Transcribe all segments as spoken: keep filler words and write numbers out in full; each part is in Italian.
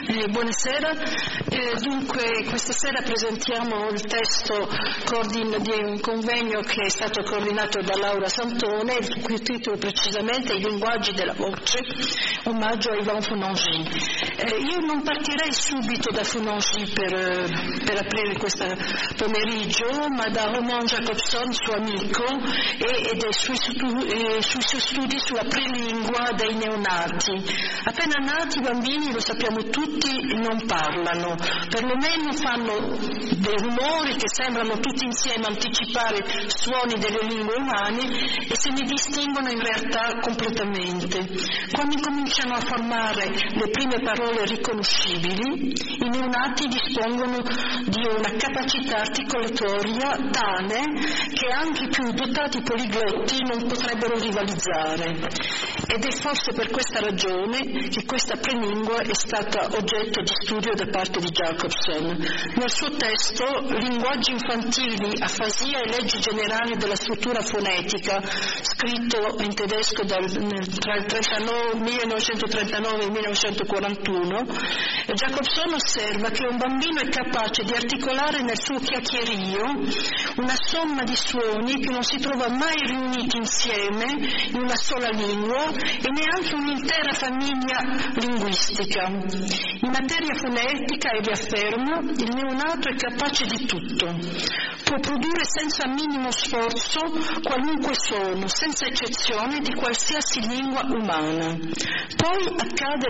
Eh, buonasera, eh, dunque questa sera presentiamo il testo coordin- di un convegno che è stato coordinato da Laura Santone, il cui titolo precisamente è I linguaggi della voce, omaggio a Yvan Fonangis. Eh, io non partirei subito da Fonangis per, per aprire questo pomeriggio, ma da Romain Jacobson, suo amico, e, e dei suoi, stu- e sui suoi studi sulla prelingua dei neonati. Appena nati i bambini, lo sappiamo tutti, non parlano, perlomeno fanno dei rumori che sembrano tutti insieme anticipare suoni delle lingue umane e se ne distinguono in realtà completamente. Quando cominciano a formare le prime parole riconoscibili, i neonati dispongono di una capacità articolatoria tale che anche i più dotati poliglotti non potrebbero rivalizzare. Ed è forse per questa ragione che questa prelingua è stata oggetto di studio da parte di Jacobson. Nel suo testo Linguaggi infantili, afasia e leggi generali della struttura fonetica, scritto in tedesco dal, tra il millenovecentotrentanove e il millenovecentoquarantuno, Jacobson osserva che un bambino è capace di articolare nel suo chiacchierio una somma di suoni che non si trova mai riuniti insieme in una sola lingua e neanche un'intera famiglia linguistica. In materia fonetica, e vi affermo, il neonato è capace di tutto. Può produrre senza minimo sforzo qualunque suono, senza eccezione di qualsiasi lingua umana. Poi accade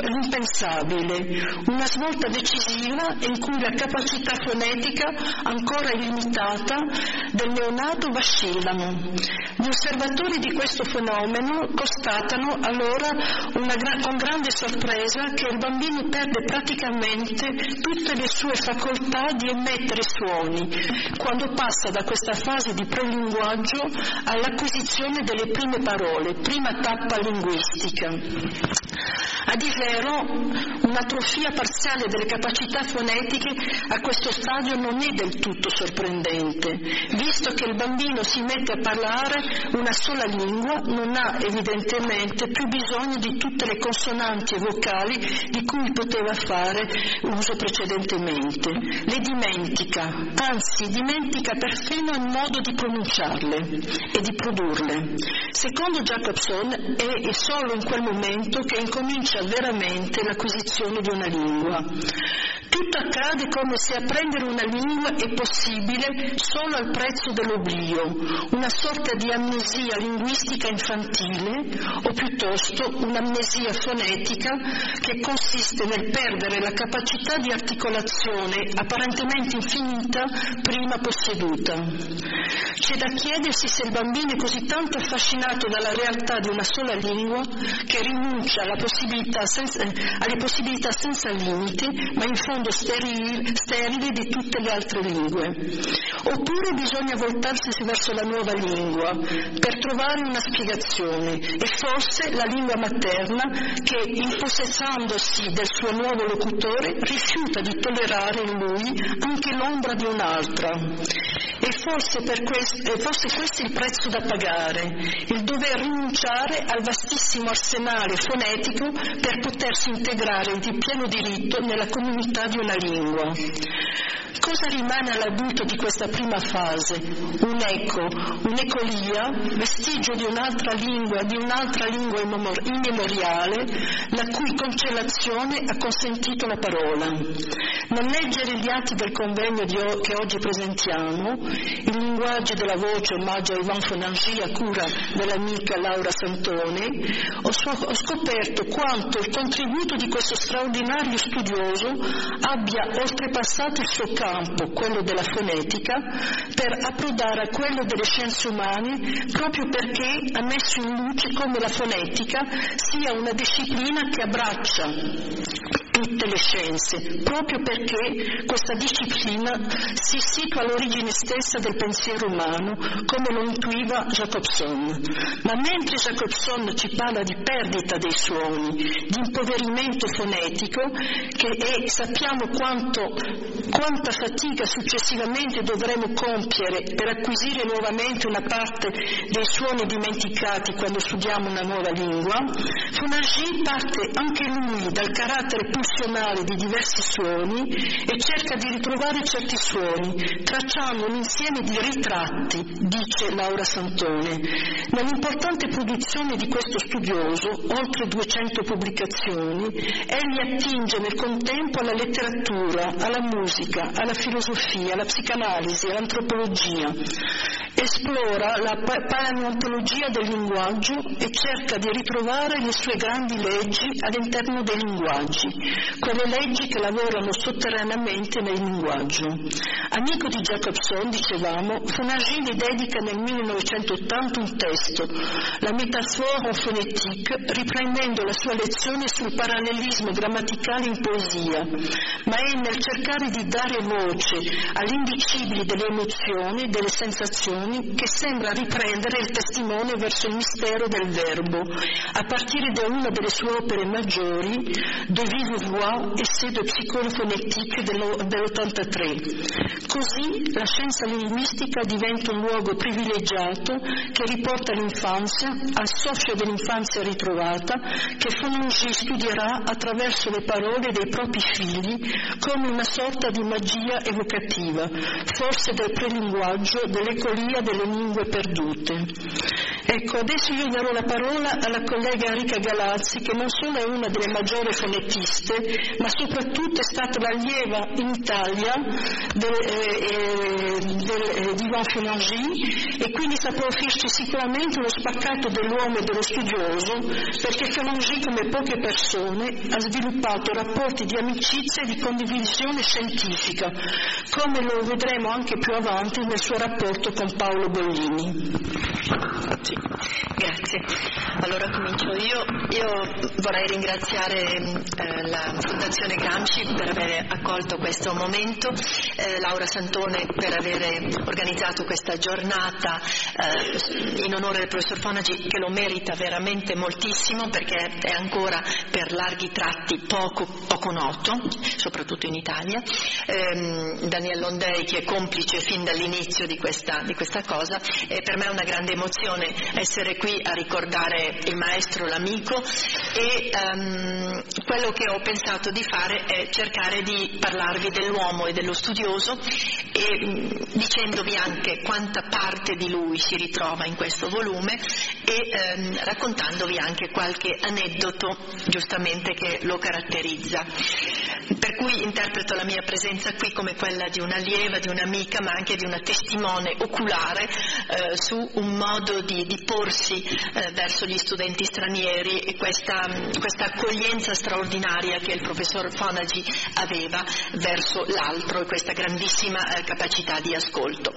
l'impensabile, una svolta decisiva in cui la capacità fonetica, ancora illimitata, del neonato vacillano. Gli osservatori di questo fenomeno constatano allora una gra- con grande sorpresa che il bambino perde praticamente tutte le sue facoltà di emettere suoni quando passa da questa fase di prelinguaggio all'acquisizione delle prime parole, prima tappa linguistica. A divero, un'atrofia parziale delle capacità fonetiche a questo stadio non è del tutto sorprendente, visto che il bambino si mette a parlare una sola lingua, non ha evidentemente più bisogno di tutte le consonanti e vocali di cui poteva fare uso precedentemente. Le dimentica, anzi dimentica perfino il modo di pronunciarle e di produrle. Secondo Jacobson è solo in quel momento che incomincia veramente l'acquisizione di una lingua. Tutto accade come se apprendere una lingua è possibile solo al prezzo dell'oblio, una sorta di amnesia linguistica infantile, o piuttosto un'amnesia fonetica che consiste nel perdere la capacità di articolazione apparentemente infinita prima posseduta. C'è da chiedersi se il bambino è così tanto affascinato dalla realtà di una sola lingua che rinuncia alla possibilità senza, alle possibilità senza limiti, ma in fondo sterili, sterili di tutte le altre lingue. Oppure bisogna voltarsi verso la nuova lingua per trovare una spiegazione, e forse la lingua materna che, impossessandosi del suo nuovo locutore, rifiuta di tollerare in lui anche l'ombra di un'altra. E forse, per questo, e forse questo è il prezzo da pagare, il dover rinunciare al vastissimo arsenale fonetico per potersi integrare di pieno diritto nella comunità di una lingua. Cosa rimane all'adulto di questa prima fase? Un eco, un'ecolia, vestigio di un'altra lingua, di un'altra lingua immemoriale, la cui cancellazione ha consentito la parola. Nel leggere gli atti del convegno di o- che oggi presentiamo, il linguaggio della voce, omaggio a Yvan Fonangis a cura dell'amica Laura Santone, ho, so- ho scoperto quanto il contributo di questo straordinario studioso abbia oltrepassato il suo campo, quello della fonetica, per approdare a quello delle scienze umane, proprio perché ha messo in luce come la fonetica sia una disciplina che abbraccia tutte le scienze, proprio perché questa disciplina si situa all'origine stessa del pensiero umano, come lo intuiva Jacobson. Ma mentre Jacobson ci parla di perdita dei suoni, di impoverimento fonetico, che è, sappiamo quanto, quanta fatica successivamente dovremo compiere per acquisire nuovamente una parte dei suoni dimenticati quando studiamo una nuova lingua, Fonangis parte anche lui dal carattere pulsante funzionale di diversi suoni e cerca di ritrovare certi suoni, tracciando un insieme di ritratti, dice Laura Santone. Nell'importante produzione di questo studioso, oltre duecento pubblicazioni, egli attinge nel contempo alla letteratura, alla musica, alla filosofia, alla psicanalisi, all'antropologia. Esplora la paleontologia del linguaggio e cerca di ritrovare le sue grandi leggi all'interno dei linguaggi, quelle leggi che lavorano sotterraneamente nel linguaggio. Amico di Jacobson, dicevamo, Fonagy gli dedica nel millenovecentottanta un testo, La métaphore en phonétique, riprendendo la sua lezione sul parallelismo grammaticale in poesia, ma è nel cercare di dare voce all'indicibile delle emozioni, delle sensazioni, che sembra riprendere il testimone verso il mistero del verbo, a partire da una delle sue opere maggiori, De vive voix, essai de psychophonétique dell'ottantatré. Così la scienza linguistica diventa un luogo privilegiato che riporta l'infanzia, al soffio dell'infanzia ritrovata, che Fonagy studierà attraverso le parole dei propri figli come una sorta di magia evocativa, forse del prelinguaggio, dell'ecolia delle lingue perdute. Ecco, adesso io darò la parola alla collega Enrica Galazzi, che non solo è una delle maggiori fonetiste, ma soprattutto è stata l'allieva in Italia del, eh, del eh, Divan Fonagy, e quindi saprà offrirci sicuramente uno spaccato dell'uomo e dello studioso, perché Fonagy, come poche persone, ha sviluppato rapporti di amicizia e di condivisione scientifica, come lo vedremo anche più avanti nel suo rapporto con Paolo Bollini. Sì, grazie. Allora comincio io. Io vorrei ringraziare eh, la Fondazione Gramsci per aver accolto questo momento, eh, Laura Santone per aver organizzato questa giornata eh, in onore del professor Fonagy, che lo merita veramente moltissimo, perché è ancora per larghi tratti poco, poco noto, soprattutto in Italia. Eh, Daniel Londei, che è complice fin dall'inizio di questa, di questa cosa, e per me è una grande emozione essere qui a ricordare il maestro, l'amico, e um, quello che ho pensato di fare è cercare di parlarvi dell'uomo e dello studioso, e um, dicendovi anche quanta parte di lui si ritrova in questo volume, e um, raccontandovi anche qualche aneddoto giustamente che lo caratterizza. Per cui interpreto la mia presenza qui come quella di un'allieva, di un'amica, ma anche di una testimone oculare eh, su un modo di, di porsi eh, verso gli studenti stranieri, e questa, questa accoglienza straordinaria che il professor Fonagy aveva verso l'altro, e questa grandissima eh, capacità di ascolto.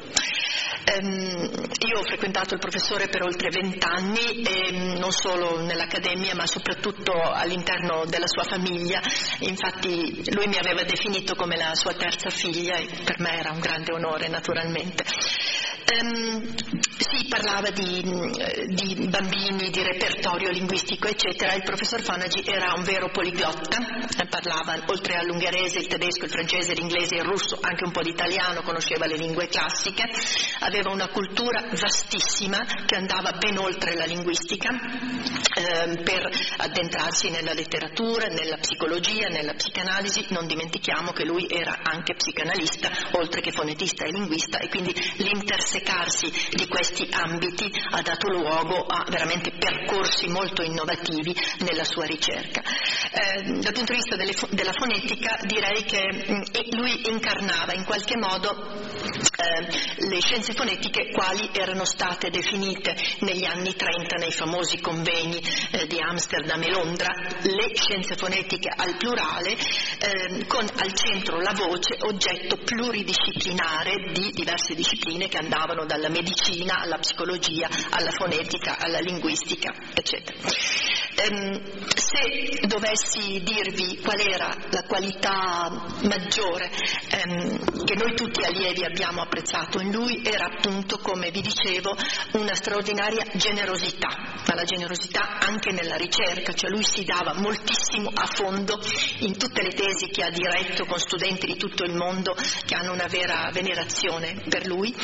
Um, io ho frequentato il professore per oltre vent'anni, e non solo nell'accademia ma soprattutto all'interno della sua famiglia. Infatti lui mi aveva definito come la sua terza figlia, e per me era un grande onore, naturalmente. Um, si parlava di, di bambini, di repertorio linguistico eccetera. Il professor Fonagy era un vero poliglotta, parlava oltre all'ungherese, il tedesco, il francese, l'inglese, il russo, anche un po' di italiano, conosceva le lingue classiche, aveva una cultura vastissima che andava ben oltre la linguistica, eh, per addentrarsi nella letteratura, nella psicologia, nella psicanalisi. Non dimentichiamo che lui era anche psicanalista, oltre che fonetista e linguista, e quindi l'intersecarsi di questi ambiti ha dato luogo a veramente percorsi molto innovativi nella sua ricerca. Eh, dal punto di vista delle, della fonetica, direi che mh, lui incarnava in qualche modo eh, le scienze fonetiche quali erano state definite negli anni trenta nei famosi convegni eh, di Amsterdam e Londra, le scienze fonetiche al plurale, eh, con al centro la voce, oggetto pluridisciplinare di diverse discipline che andavano dalla medicina alla psicologia, alla fonetica, alla linguistica, eccetera. Um, se dovessi dirvi qual era la qualità maggiore um, che noi tutti allievi abbiamo apprezzato in lui, era appunto, come vi dicevo, una straordinaria generosità, ma la generosità anche nella ricerca, cioè lui si dava moltissimo a fondo in tutte le tesi che ha diretto con studenti di tutto il mondo che hanno una vera venerazione per lui.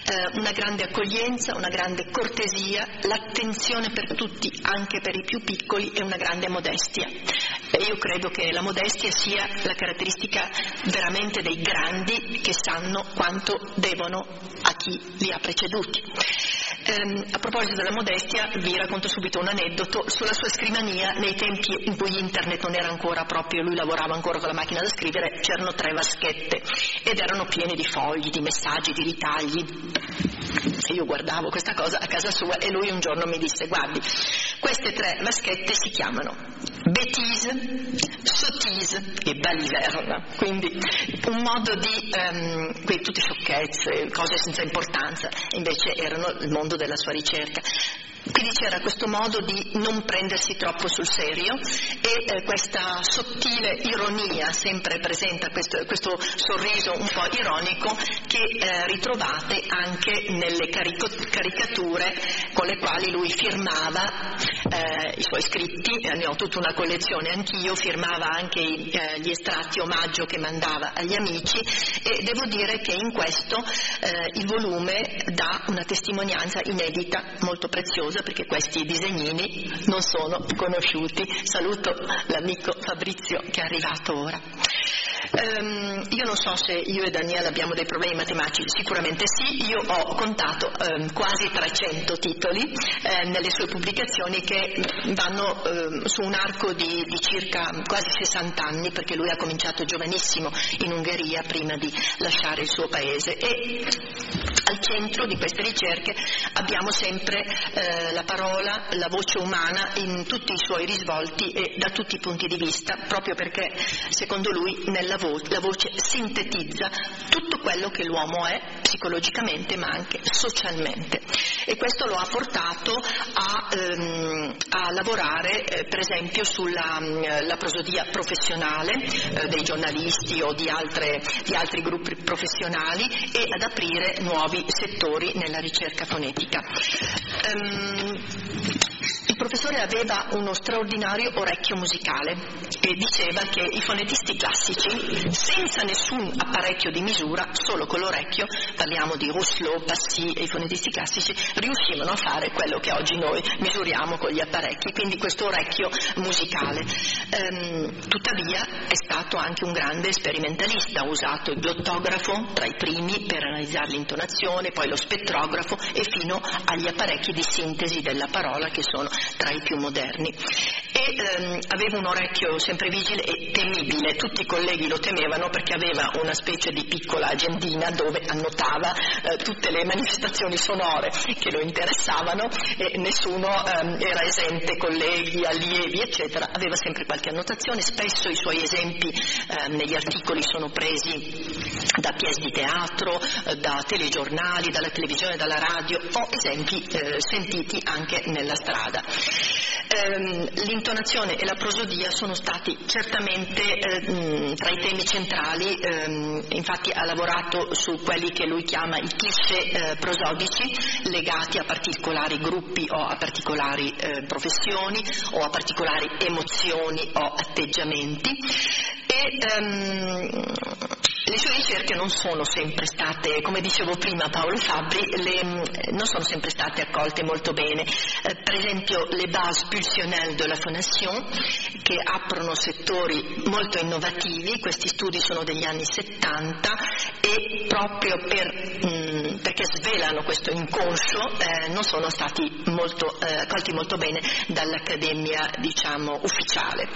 eh, una grande accoglienza, una grande cortesia, l'attenzione per tutti, anche per i più piccoli, e una grande modestia. E io credo che la modestia sia la caratteristica veramente dei grandi, che sanno quanto devono a chi li ha preceduti. Ehm, a proposito della modestia, vi racconto subito un aneddoto. Sulla sua scrivania, nei tempi in cui internet non era ancora proprio, lui lavorava ancora con la macchina da scrivere, c'erano tre vaschette ed erano piene di fogli, di messaggi, di ritagli. E io guardavo questa cosa a casa sua e lui un giorno mi disse: guardi, queste tre vaschette si chiamano bêtise, sottise e baliverne, quindi un modo di um, qui tutte sciocchezze, cose senza importanza, invece erano il mondo della sua ricerca. Quindi c'era questo modo di non prendersi troppo sul serio e eh, questa sottile ironia sempre presente, questo, questo sorriso un po' ironico che eh, ritrovate anche nelle carico- caricature con le quali lui firmava eh, i suoi scritti. Eh, ne ho tutta una collezione anch'io, firmava anche i, eh, gli estratti omaggio che mandava agli amici, e devo dire che in questo eh, il volume dà una testimonianza inedita molto preziosa, perché questi disegnini non sono conosciuti. Saluto l'amico Fabrizio che è arrivato ora. Um, io non so se io e Daniele abbiamo dei problemi matematici, sicuramente sì. Io ho contato um, quasi trecento titoli eh, nelle sue pubblicazioni, che vanno um, su un arco di, di circa quasi sessanta anni, perché lui ha cominciato giovanissimo in Ungheria prima di lasciare il suo paese, e al centro di queste ricerche abbiamo sempre eh, la parola, la voce umana in tutti i suoi risvolti e da tutti i punti di vista, proprio perché secondo lui nella voce, la voce sintetizza tutto quello che l'uomo è psicologicamente ma anche socialmente, e questo lo ha portato a, ehm, a lavorare eh, per esempio sulla la prosodia professionale eh, dei giornalisti o di, altre, di altri gruppi professionali, e ad aprire nuovi settori nella ricerca fonetica. Um, il professore aveva uno straordinario orecchio musicale e diceva che i fonetisti classici, senza nessun apparecchio di misura, solo con l'orecchio, parliamo di Rousselot, Passy e i fonetisti classici, riuscivano a fare quello che oggi noi misuriamo con gli apparecchi, quindi questo orecchio musicale. Ehm, tuttavia è stato anche un grande sperimentalista, ha usato il glottografo tra i primi per analizzare l'intonazione, poi lo spettrografo e fino agli apparecchi di sintesi della parola, che sono tra i più moderni. E ehm, aveva un orecchio sempre vigile e temibile, tutti i colleghi lo temevano perché aveva una specie di piccola agendina dove annotava eh, tutte le manifestazioni sonore che lo interessavano, e nessuno ehm, era esente, colleghi, allievi eccetera, aveva sempre qualche annotazione. Spesso i suoi esempi ehm, negli articoli sono presi da pièce di teatro, eh, da telegiornali, dalla televisione, dalla radio, o esempi eh, sentiti anche nella strada. Ehm, l'intonazione e la prosodia sono stati certamente eh, tra i temi centrali, ehm, infatti ha lavorato su quelli che lui chiama i cliché eh, prosodici, legati a particolari gruppi o a particolari eh, professioni o a particolari emozioni o atteggiamenti. E ehm, le sue ricerche non sono sempre state, come dicevo prima Paolo Fabbri, le, non sono sempre state accolte molto bene. Eh, per esempio le base pulsionnelles de la phonation, che aprono settori molto innovativi. Questi studi sono degli anni settanta e proprio per, mh, perché svelano questo inconscio eh, non sono stati molto, eh, accolti molto bene dall'accademia, diciamo, ufficiale.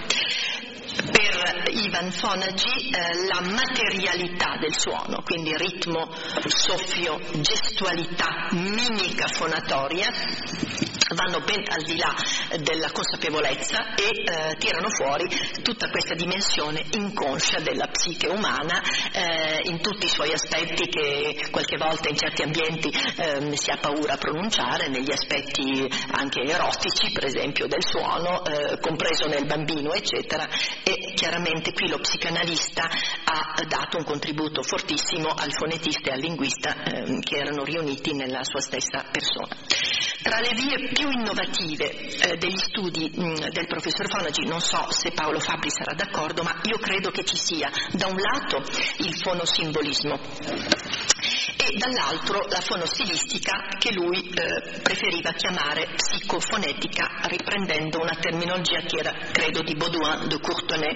Per Ivan Fonagy eh, la materialità del suono, quindi ritmo, soffio, gestualità, mimica fonatoria, vanno ben al di là della consapevolezza e eh, tirano fuori tutta questa dimensione inconscia della psiche umana eh, in tutti i suoi aspetti, che qualche volta in certi ambienti eh, si ha paura a pronunciare, negli aspetti anche erotici per esempio del suono, eh, compreso nel bambino eccetera. E chiaramente qui lo psicanalista ha dato un contributo fortissimo al fonetista e al linguista eh, che erano riuniti nella sua stessa persona. Tra le vie più innovative eh, degli studi mh, del professor Fonagy, non so se Paolo Fabbri sarà d'accordo, ma io credo che ci sia da un lato il fonosimbolismo, e e dall'altro la fonostilistica che lui eh, preferiva chiamare psicofonetica, riprendendo una terminologia che era credo di Baudouin de Courtenay,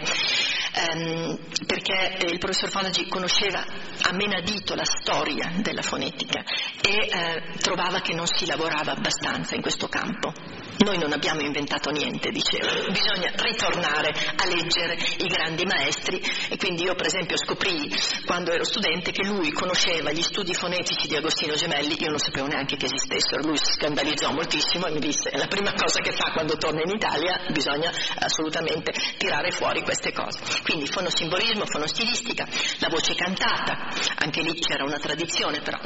ehm, perché eh, il professor Fonagy conosceva a menadito la storia della fonetica e eh, trovava che non si lavorava abbastanza in questo campo. Noi non abbiamo inventato niente, diceva, bisogna ritornare a leggere i grandi maestri, e quindi io per esempio scoprì quando ero studente che lui conosceva gli studi fonetici di Agostino Gemelli, io non sapevo neanche che esistessero, lui si scandalizzò moltissimo e mi disse la prima cosa che fa quando torna in Italia bisogna assolutamente tirare fuori queste cose. Quindi fonosimbolismo, fonostilistica, la voce cantata, anche lì c'era una tradizione però,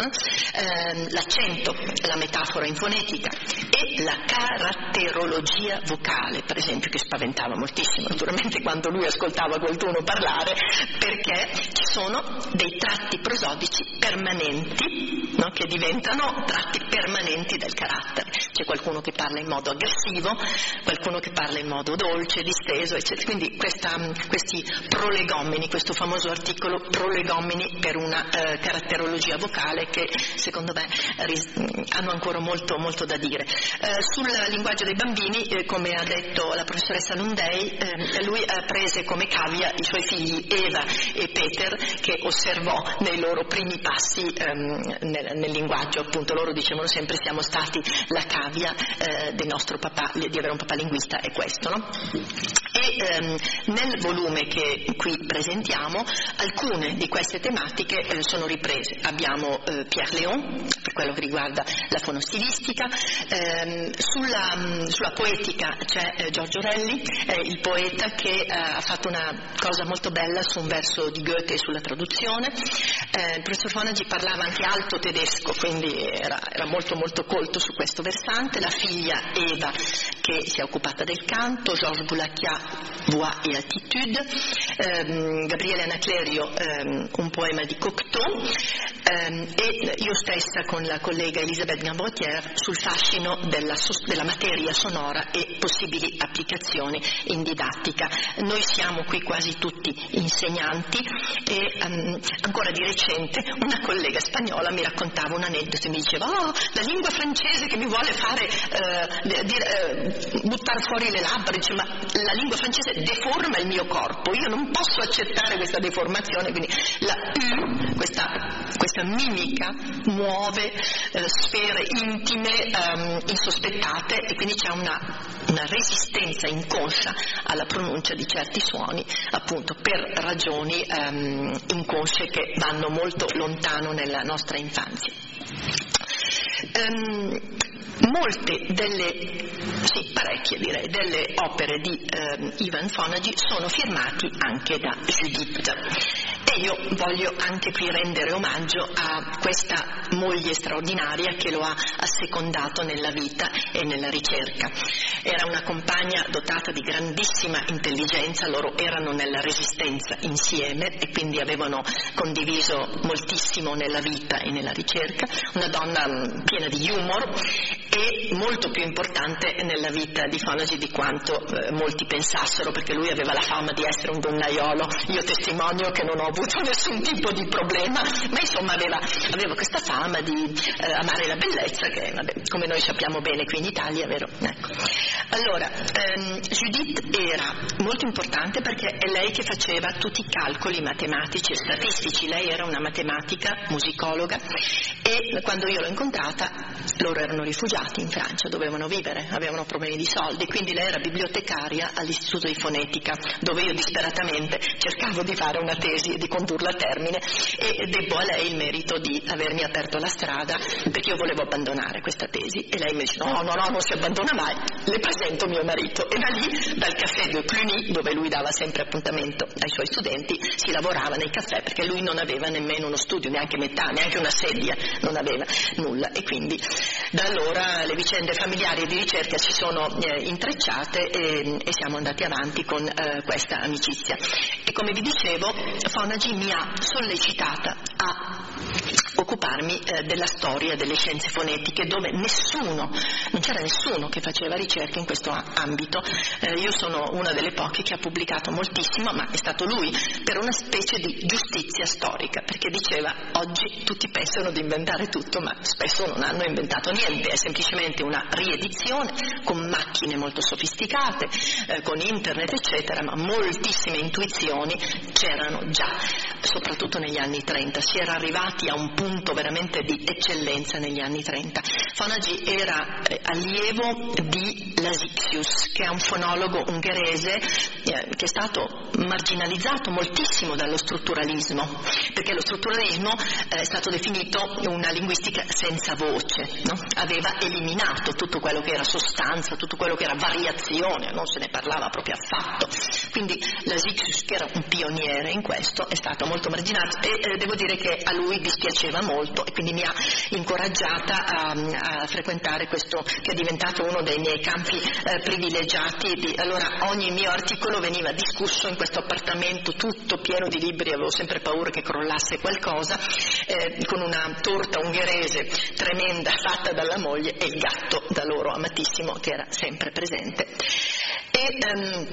eh? l'accento, la metafora in fonetica e la caratterologia vocale, per esempio, che spaventava moltissimo naturalmente quando lui ascoltava qualcuno parlare, perché ci sono dei tratti prosodici permanenti, no? Che diventano tratti permanenti del carattere. C'è qualcuno che parla in modo aggressivo, qualcuno che parla in modo dolce, disteso, eccetera. Quindi questa, questi prolegomeni, questo famoso articolo prolegomeni per una eh, caratterologia vocale che secondo me ris- hanno ancora molto, molto da dire. Eh, sul linguaggio dei bambini, eh, come ha detto la professoressa Lundey, eh, lui eh, prese come cavia i suoi figli Eva e Peter, che osservò nei loro primi passi ehm, nel, nel linguaggio. Appunto loro dicevano sempre siamo stati la cavia eh, del nostro papà, di avere un papà linguista, è questo, no? E ehm, nel volume che qui presentiamo alcune di queste tematiche eh, sono riprese. Abbiamo eh, Pierre Léon per quello che riguarda la fonostilistica, ehm, sulla, mh, sulla poetica c'è eh, Giorgio Relli, eh, il poeta che eh, ha fatto una cosa molto bella su un verso di Goethe e sulla traduzione. Eh, il professor Fonagy parlava anche alto tedesco, quindi era, era molto molto colto su questo versante. La figlia Eva che si è occupata del canto, Georges Boulacchia Voix et Attitude, ehm, Gabriele Anaclerio ehm, un poema di Cocteau, ehm, e io stessa con la collega Elisabeth Gambretier sul fascino della, della materia sonora e possibili applicazioni in didattica. Noi siamo qui quasi tutti insegnanti e um, ancora di recente una collega spagnola mi raccontava un aneddoto e mi diceva oh, la lingua francese che mi vuole fare uh, di, uh, buttare fuori le labbra, dice, ma la lingua francese deforma il mio corpo, io non posso accettare questa deformazione, quindi la U, questa, questa mimica muove uh, sfere intime um, insospettate, e quindi c'è una, una resistenza inconscia alla pronuncia di certi suoni, appunto per ragioni um, inconsce che vanno molto lontano nella nostra infanzia. Um, molte delle, sì, parecchie direi, delle opere di um, Ivan Fonagy sono firmati anche da Judith, e io voglio anche qui rendere omaggio a questa moglie straordinaria che lo ha assecondato nella vita e nella ricerca. Era una compagna dotata di grandissima intelligenza, loro erano nella resistenza insieme e quindi avevano condiviso moltissimo nella vita e nella ricerca, una donna um, piena di humor e molto più importante nella vita di Fonagy di quanto eh, molti pensassero, perché lui aveva la fama di essere un donnaiolo. Io testimonio che non ho avuto nessun tipo di problema, ma insomma aveva, aveva questa fama di eh, amare la bellezza che vabbè, come noi sappiamo bene qui in Italia, vero? Ecco. Allora, ehm, Judith era molto importante perché è lei che faceva tutti i calcoli matematici e statistici. Lei era una matematica, musicologa, e quando io l'ho incontrata loro erano rifugiati in Francia, dovevano vivere, avevano problemi di soldi, quindi lei era bibliotecaria all'Istituto di Fonetica, dove io disperatamente cercavo di fare una tesi e di condurla a termine, e debbo a lei il merito di avermi aperto la strada, perché io volevo abbandonare questa tesi e lei mi dice no, no, no, non si abbandona mai, le presento mio marito, e da lì, dal caffè de Cluny, dove lui dava sempre appuntamento ai suoi studenti, si lavorava nei caffè, perché lui non aveva nemmeno uno studio, neanche metà, neanche una sedia, non aveva nulla, e quindi da allora le vicende familiari e di ricerca si sono eh, intrecciate e, e siamo andati avanti con eh, questa amicizia. E come vi dicevo, Fonagy mi ha sollecitata a occuparmi eh, della storia delle scienze fonetiche, dove nessuno, non c'era nessuno che faceva ricerca in questo ambito. Eh, io sono una delle poche che ha pubblicato moltissimo, ma è stato lui per una specie di giustizia storica, perché diceva: oggi tutti pensano di inventare tutto, ma spesso non hanno inventato niente, è semplicemente una riedizione con macchine molto sofisticate, eh, con internet eccetera, ma moltissime intuizioni c'erano già, soprattutto negli anni trenta. Si era arrivati a un punto veramente di eccellenza negli anni trenta. Fonagy era eh, allievo di Lasixius, che è un fonologo ungherese eh, che è stato marginalizzato moltissimo dallo strutturalismo, perché lo strutturalismo eh, è stato definito una linguistica senza voce, no? Aveva eliminato tutto quello che era sostanza, tutto quello che era variazione, non se ne parlava proprio affatto. Quindi Lasixius, che era un pioniere in questo, è stato molto marginato e eh, devo dire che a lui dispiaceva molto, e quindi mi ha incoraggiata a, a frequentare questo, che è diventato uno dei miei campi eh, privilegiati. Di, allora ogni mio articolo veniva discusso in questo appartamento tutto pieno di libri, avevo sempre paura che crollasse qualcosa, eh, con una torta ungherese tremenda fatta dalla moglie e il gatto da loro amatissimo che era sempre presente. E ehm,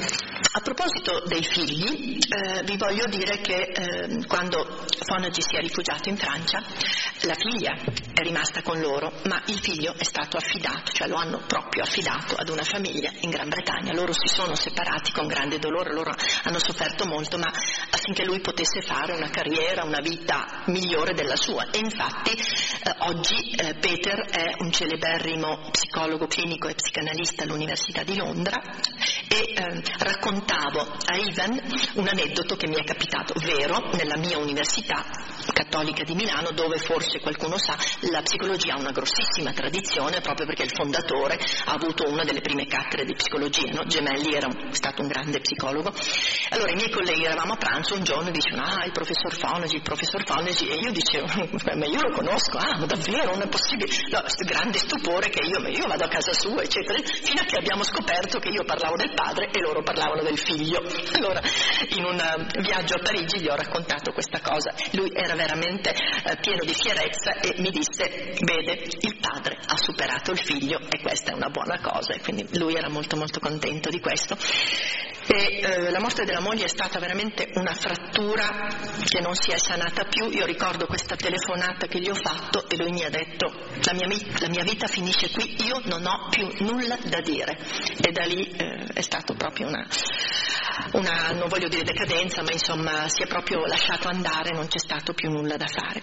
a proposito dei figli, eh, vi voglio dire che eh, quando Fonagy si è rifugiato in Francia, la figlia è rimasta con loro, ma il figlio è stato affidato, cioè lo hanno proprio affidato ad una famiglia in Gran Bretagna. Loro si sono separati con grande dolore, loro hanno sofferto molto, ma affinché lui potesse fare una carriera, una vita migliore della sua. E infatti eh, oggi eh, Peter è un celeberrimo psicologo clinico e psicanalista all'Università di Londra, e eh, raccontavo a Ivan un aneddoto che mi è capitato vero nella mia università cattolica di Milano, dove forse qualcuno sa la psicologia ha una grossissima tradizione, proprio perché il fondatore ha avuto una delle prime cattedre di psicologia, no? Gemelli era un, stato un grande psicologo. Allora i miei colleghi eravamo a pranzo un giorno e dicevano: ah, il professor Fonagy, il professor Fonagy, e io dicevo: ma io lo conosco, ah, davvero, non è possibile. No, grande stupore che io, io vado a casa sua eccetera, fino a che abbiamo scoperto che io parlavo del padre e loro parlavano del figlio. Allora in un viaggio a Parigi gli ho raccontato questa cosa, lui era veramente eh, pieno di fierezza e mi disse: vede, il padre ha superato il figlio e questa è una buona cosa, e quindi lui era molto molto contento di questo. E eh, la morte della moglie è stata veramente una frattura che non si è sanata più. Io ricordo questa telefonata che gli ho fatto e lui mi ha detto: la mia, la mia vita finisce qui, io non ho più nulla da dire. E da lì eh, è stato proprio una, una, non voglio dire decadenza, ma insomma si è proprio lasciato andare, non c'è stato più nulla da fare.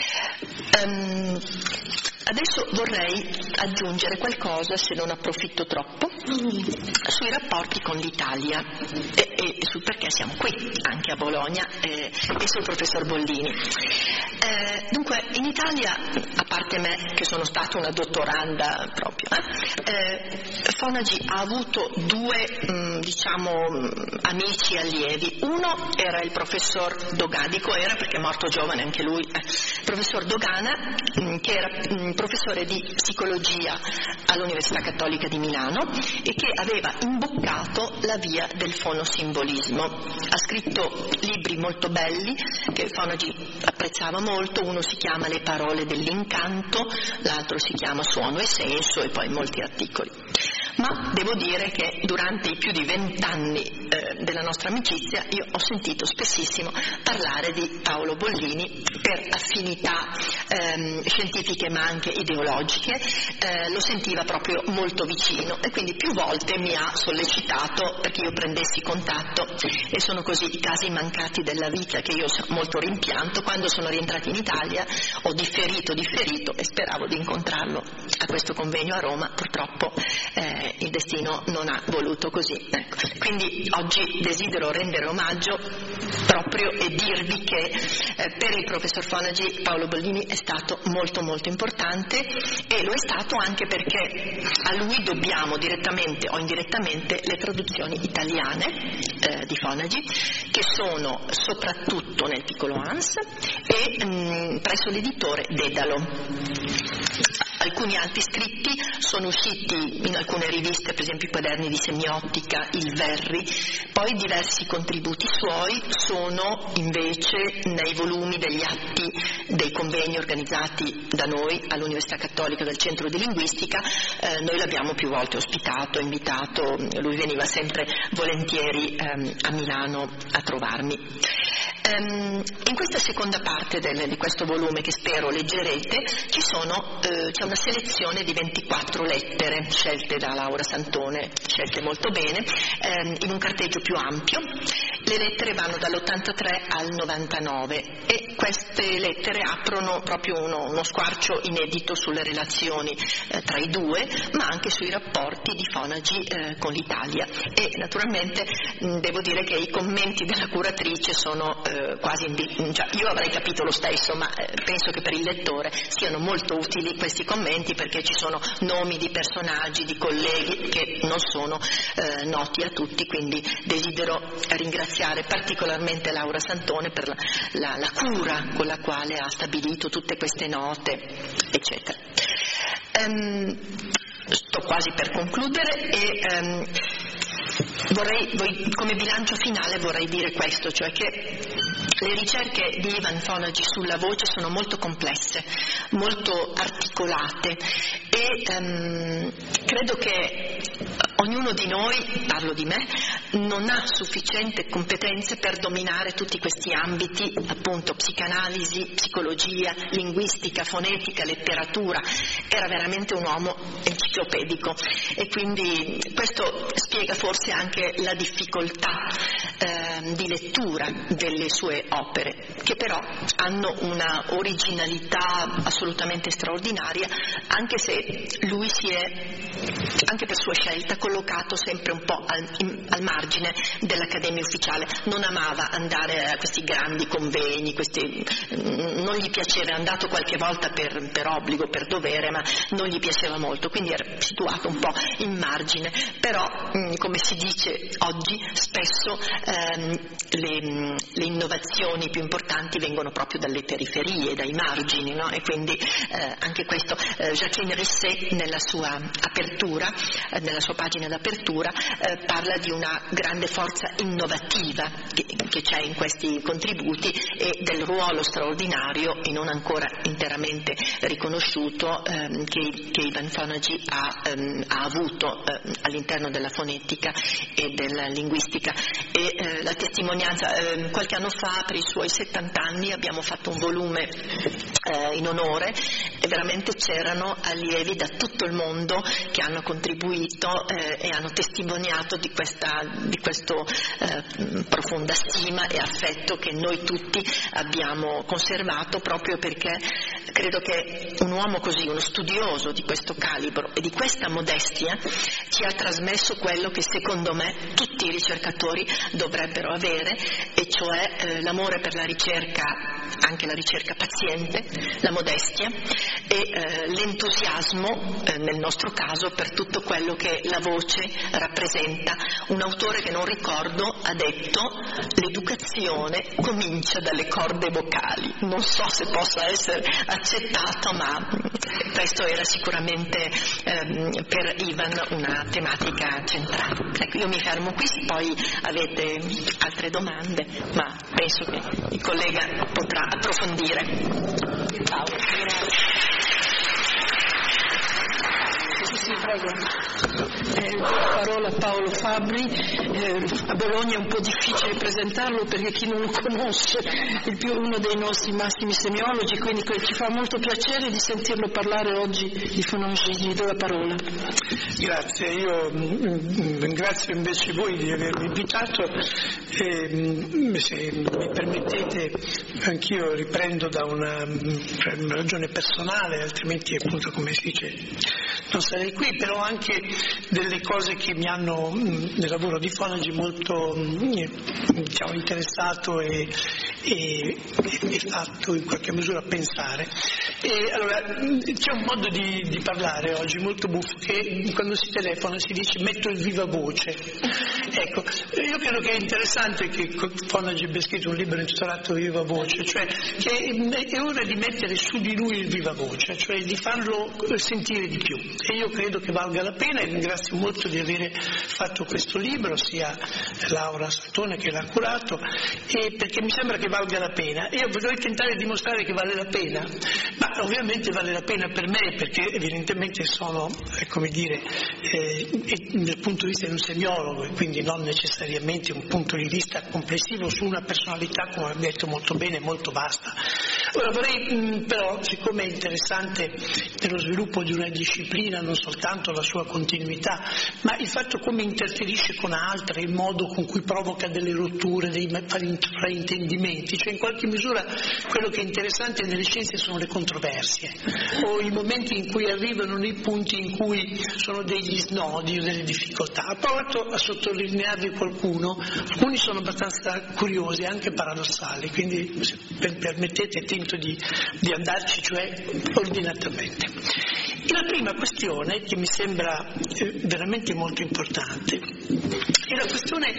Um, adesso vorrei aggiungere qualcosa, se non approfitto troppo, sui rapporti con l'Italia e, e sul perché siamo qui, anche a Bologna, eh, e sul professor Bollini. Eh, dunque, in Italia, a parte me, che sono stata una dottoranda proprio, eh, eh, Fonagy ha avuto due, mh, diciamo, amici allievi. Uno era il professor Dogana, dico era perché è morto giovane anche lui, eh, il professor Dogana, mh, che era mh, professore di psicologia all'Università Cattolica di Milano e che aveva imboccato la via del fonosimbolismo. Ha scritto libri molto belli che Fonagy apprezzava molto, uno si chiama Le parole dell'incanto, l'altro si chiama Suono e senso, e poi molti articoli. Ma devo dire che durante i più di vent'anni eh, della nostra amicizia io ho sentito spessissimo parlare di Paolo Bollini per affinità ehm, scientifiche ma anche ideologiche, eh, lo sentiva proprio molto vicino e quindi più volte mi ha sollecitato perché io prendessi contatto, e sono così i casi mancati della vita che io molto rimpianto. Quando sono rientrata in Italia ho differito, differito e speravo di incontrarlo a questo convegno a Roma, purtroppo eh, il destino non ha voluto così. Ecco. Quindi oggi desidero rendere omaggio proprio e dirvi che eh, per il professor Fonagy Paolo Bollini è stato molto molto importante, e lo è stato anche perché a lui dobbiamo direttamente o indirettamente le traduzioni italiane eh, di Fonagy, che sono soprattutto nel piccolo Hans e mh, presso l'editore Dedalo. alcuni altri scritti sono usciti in alcune riviste, per esempio i Quaderni di Semiottica, il Verri, poi diversi contributi suoi sono invece nei volumi degli atti dei convegni organizzati da noi all'Università Cattolica del Centro di Linguistica. Eh, noi l'abbiamo più volte ospitato, invitato, lui veniva sempre volentieri ehm, a Milano a trovarmi. Um, in questa seconda parte del, di questo volume, che spero leggerete, ci sono, eh, c'è una selezione di ventiquattro lettere scelte da Laura Santone, scelte molto bene, ehm, in un carteggio più ampio. Le lettere vanno dall'ottantatré al novantanove e queste lettere aprono proprio uno, uno squarcio inedito sulle relazioni eh, tra i due, ma anche sui rapporti di Fonagi eh, con l'Italia. E naturalmente mh, devo dire che i commenti della curatrice sono eh, quasi indi- cioè, io avrei capito lo stesso, ma eh, penso che per il lettore siano molto utili questi commenti, perché ci sono nomi di personaggi, di colleghi che non sono eh, noti a tutti, quindi desidero ringraziare particolarmente Laura Santone per la, la, la cura con la quale ha stabilito tutte queste note, eccetera. Um, sto quasi per concludere e um, vorrei, voi, come bilancio finale vorrei dire questo, cioè che le ricerche di Ivan Fonagi sulla voce sono molto complesse, molto articolate e um, credo che ognuno di noi, parlo di me, non ha sufficiente competenze per dominare tutti questi ambiti, appunto psicanalisi, psicologia, linguistica, fonetica, letteratura. Era veramente un uomo enciclopedico e quindi questo spiega forse anche la difficoltà eh, di lettura delle sue opere, che però hanno una originalità assolutamente straordinaria, anche se lui si è, anche per sua scelta, collocato sempre un po' al, in, al margine dell'Accademia Ufficiale. Non amava andare a questi grandi convegni, questi, non gli piaceva, è andato qualche volta per, per obbligo, per dovere, ma non gli piaceva molto, quindi era situato un po' in margine. Però, mh, come si dice oggi, spesso ehm, le, le innovazioni più importanti vengono proprio dalle periferie, dai margini, no? E quindi eh, anche questo, eh, Jacqueline Risset nella sua apertura, eh, nella sua pagina d'apertura, eh, parla di una grande forza innovativa che, che c'è in questi contributi e del ruolo straordinario e non ancora interamente riconosciuto ehm, che, che Ivan Fonagi ha, ehm, ha avuto eh, all'interno della fonetica e della linguistica. E eh, la testimonianza, eh, qualche anno fa, per i suoi settanta anni, abbiamo fatto un volume eh, in onore e veramente c'erano allievi da tutto il mondo che hanno contribuito eh, e hanno testimoniato di questa di questo eh, profonda stima e affetto che noi tutti abbiamo conservato, proprio perché credo che un uomo così, uno studioso di questo calibro e di questa modestia, ci ha trasmesso quello che secondo me tutti i ricercatori dovrebbero avere, e cioè eh, l'amore per la ricerca, anche la ricerca paziente, la modestia e eh, l'entusiasmo, eh, nel nostro caso, per tutto quello che la voce rappresenta. Un autore che non ricordo ha detto: l'educazione comincia dalle corde vocali. Non so se possa essere accettato, ma questo era sicuramente ehm, per Ivan una tematica centrale. Ecco, io mi fermo qui, poi avete altre domande, ma penso che il collega potrà approfondire. Paolo, grazie. Sì, prego. Eh, la parola a Paolo Fabbri. Eh, a Bologna è un po' difficile presentarlo perché chi non lo conosce è più uno dei nostri massimi semiologi, quindi ci fa molto piacere di sentirlo parlare oggi di Fonagi. Gli do la parola. Grazie, io ringrazio invece voi di avermi invitato e, se mi permettete, anch'io riprendo da una, una ragione personale, altrimenti appunto, come si dice, non sarei qui, però anche delle cose che mi hanno nel lavoro di Fonagi molto diciamo, interessato e, e, e fatto in qualche misura pensare. E allora c'è un modo di, di parlare oggi molto buffo, che quando si telefona si dice metto il viva voce, Ecco, io credo che è interessante che Fonagy abbia scritto un libro intitolato Viva Voce, cioè che è ora di mettere su di lui il viva voce, cioè di farlo sentire di più, e io credo che valga la pena, e ringrazio molto di avere fatto questo libro, sia Laura Santone che l'ha curato, e perché mi sembra che valga la pena. Io vorrei tentare di dimostrare che vale la pena, ma ovviamente vale la pena per me, perché evidentemente sono, eh, come dire, eh, dal punto di vista di un semiologo, e quindi non necessariamente un punto di vista complessivo su una personalità, come ha detto molto bene, molto vasta. Ora vorrei mh, però, siccome è interessante nello sviluppo di una disciplina non soltanto la sua continuità, ma il fatto come interferisce con altre, il modo con cui provoca delle rotture, dei fraintendimenti, cioè in qualche misura quello che è interessante nelle scienze sono le controversie, o i momenti in cui arrivano nei punti in cui sono degli snodi o delle difficoltà. Ho provato a sottolinearvi qualcuno, alcuni sono abbastanza curiosi, anche paradossali, quindi se per, permettete tento di, di andarci cioè ordinatamente. E la prima questione, che mi sembra eh, veramente molto importante, è la questione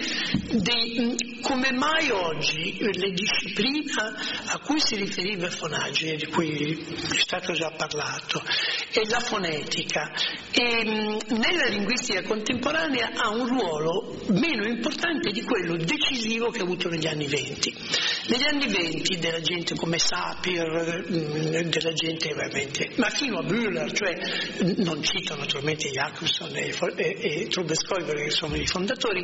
di come mai oggi le discipline a cui si riferiva Fonagy, di cui è stato già parlato, e la fonetica, e nella linguistica contemporanea ha un ruolo meno importante di quello decisivo che ha avuto negli anni venti. Negli anni venti della gente come Sapir, della gente veramente, ma fino a Bühler, cioè non cito naturalmente Jacobson e, e, e Trubetskoy perché sono i fondatori,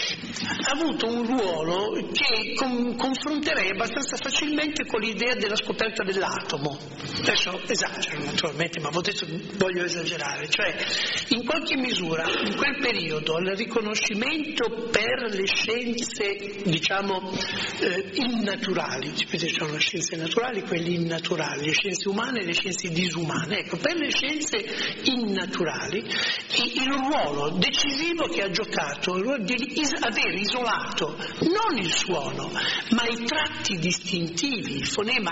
ha avuto un ruolo che con, confronterei abbastanza facilmente con l'idea della scoperta dell'atomo. Adesso esagero naturalmente, ma detto, voglio esagerare, cioè in qualche misura in quel periodo il riconoscimento per le scienze diciamo eh, innaturali, ci sono le scienze naturali, quelle innaturali, le scienze umane e le scienze disumane, ecco, per le scienze innaturali il ruolo decisivo che ha giocato, il ruolo di aver isolato non il suono ma i tratti distintivi. Il fonema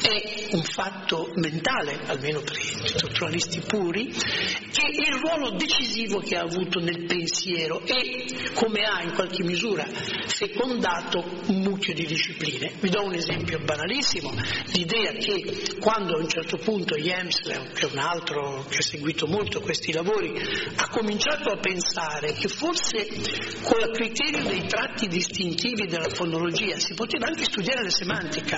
è un fatto mentale, almeno per i strutturalisti puri, che è il ruolo decisivo che ha avuto nel pensiero e come ha in qualche misura fecondato un mucchio di discipline. Vi do un esempio banalissimo: l'idea che quando a un certo punto Hjelmslev, che è un altro che ha seguito molto questi lavori, ha cominciato a pensare che forse con il criterio dei tratti distintivi della fonologia si poteva anche studiare la semantica.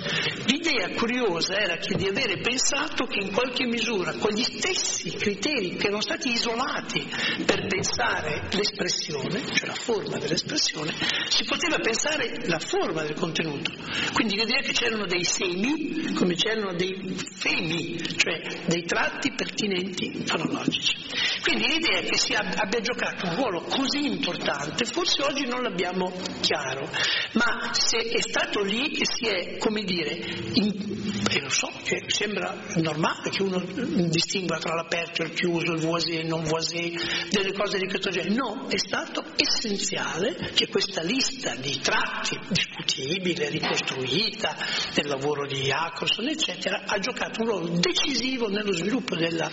L'idea curiosa era che di avere pensato che in qualche misura con gli stessi criteri che erano stati isolati per pensare l'espressione, cioè la forma dell'espressione, si poteva pensare la forma del contenuto. Quindi l'idea che c'erano dei semi come c'erano dei femi, cioè dei tratti pertinenti fonologici. Quindi l'idea che si abbia giocato un ruolo così importante forse oggi non l'abbiamo chiaro, ma se è stato lì che si è, come dire, in, e lo so che sembra normale che uno distingua tra l'aperto e il chiuso, il voisé e il non voisé, delle cose di questo genere. No, è stato essenziale che questa lista di tratti discutibile, ricostruita nel lavoro di Jacobson eccetera, ha giocato un ruolo decisivo nello sviluppo della,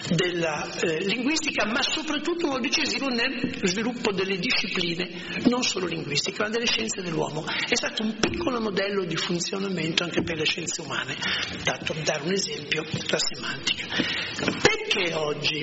della eh, linguistica, ma soprattutto un ruolo decisivo nel sviluppo delle discipline non solo linguistiche ma delle scienze dell'uomo. È stato un piccolo modello di funzionamento anche per le scienze umane, dato dare un esempio, la semantica. Perché oggi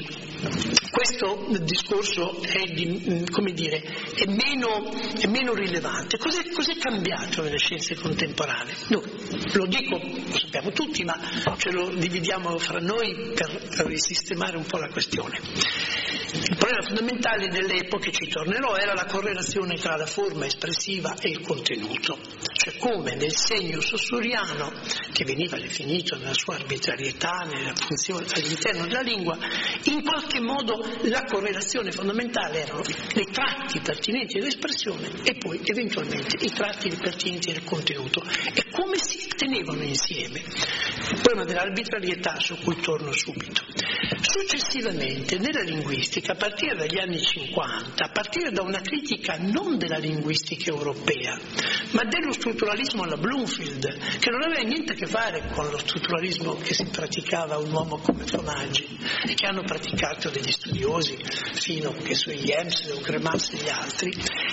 questo discorso è, di, come dire, è, meno, è meno rilevante? Cos'è, cos'è cambiato nelle scienze contemporanee? Noi, lo dico, lo sappiamo tutti, ma ce lo dividiamo fra noi per, per risistemare un po' la questione. Il problema fondamentale delle epoche, ci tornerò, era la correlazione tra la forma espressiva e il contenuto, cioè come nel segno saussuriano, che veniva definito nella sua arbitrarietà, nella funzione all'interno della lingua, in qualche modo la correlazione fondamentale erano i tratti pertinenti dell'espressione e poi eventualmente i tratti pertinenti del contenuto e come si tenevano insieme. Il problema dell'arbitrarietà su cui torno subito. Successivamente nella linguistica, a partire dagli anni cinquanta, a partire da una critica non della linguistica europea, ma dello strutturalismo alla Bloomfield, che non aveva niente a che fare con lo strutturalismo che si praticava a un uomo come Fonaggi e che hanno praticato degli studiosi fino che sui Jems, o Cremas e gli altri,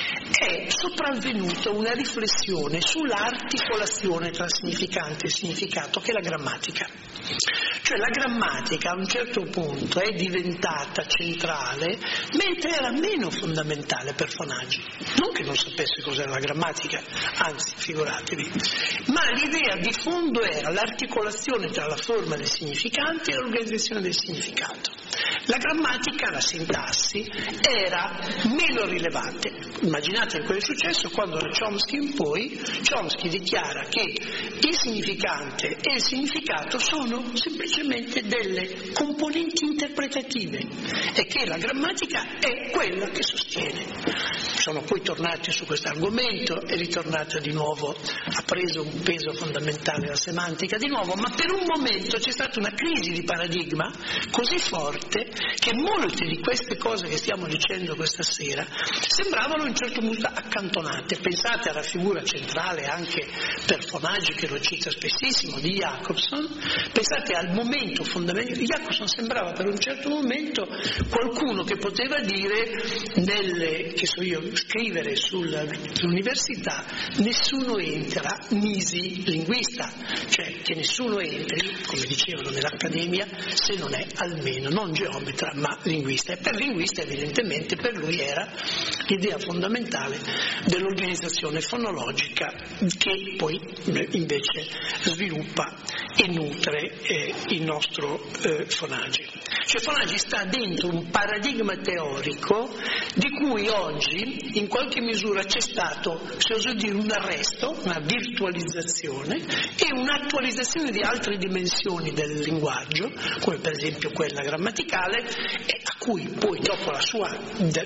è sopravvenuta una riflessione sull'articolazione tra significante e significato, che è la grammatica. Cioè la grammatica a un certo punto è diventata centrale, mentre era meno fondamentale per Fonaggi. Non che non sapesse cos'era la grammatica, anzi, figuratevi, ma l'idea di fondo era l'articolazione tra la forma del significante e l'organizzazione del significato. La grammatica, la sintassi, era meno rilevante. Immaginate quello che è successo quando da Chomsky in poi Chomsky dichiara che il significante e il significato sono semplicemente delle componenti interpretative e che la grammatica è quella che sostiene. Sono poi tornati su questo argomento, è ritornata di nuovo, ha preso un peso fondamentale la semantica di nuovo, ma per un momento c'è stata una crisi di paradigma così forte che molte di queste cose che stiamo dicendo questa sera sembravano a un certo punto accantonate. Pensate alla figura centrale anche per Fonaggi, che lo cita spessissimo, di Jacobson. Pensate al momento fondamentale. Jacobson sembrava per un certo momento qualcuno che poteva dire nelle, che so io, scrivere sull'università: nessuno entra, nisi linguista, cioè che nessuno entri, come dicevano nell'accademia, se non è almeno non geometra ma linguista. E per linguista evidentemente per lui era l'idea fondamentale dell'organizzazione fonologica, che poi invece sviluppa e nutre eh, il nostro eh, Fonaggi. Cioè Fonaggi sta dentro un paradigma teorico di cui oggi in qualche misura c'è stato, se oso dire, un arresto, una virtualizzazione e un'attualizzazione di altre dimensioni del linguaggio, come per esempio quella grammaticale, e a cui poi dopo la sua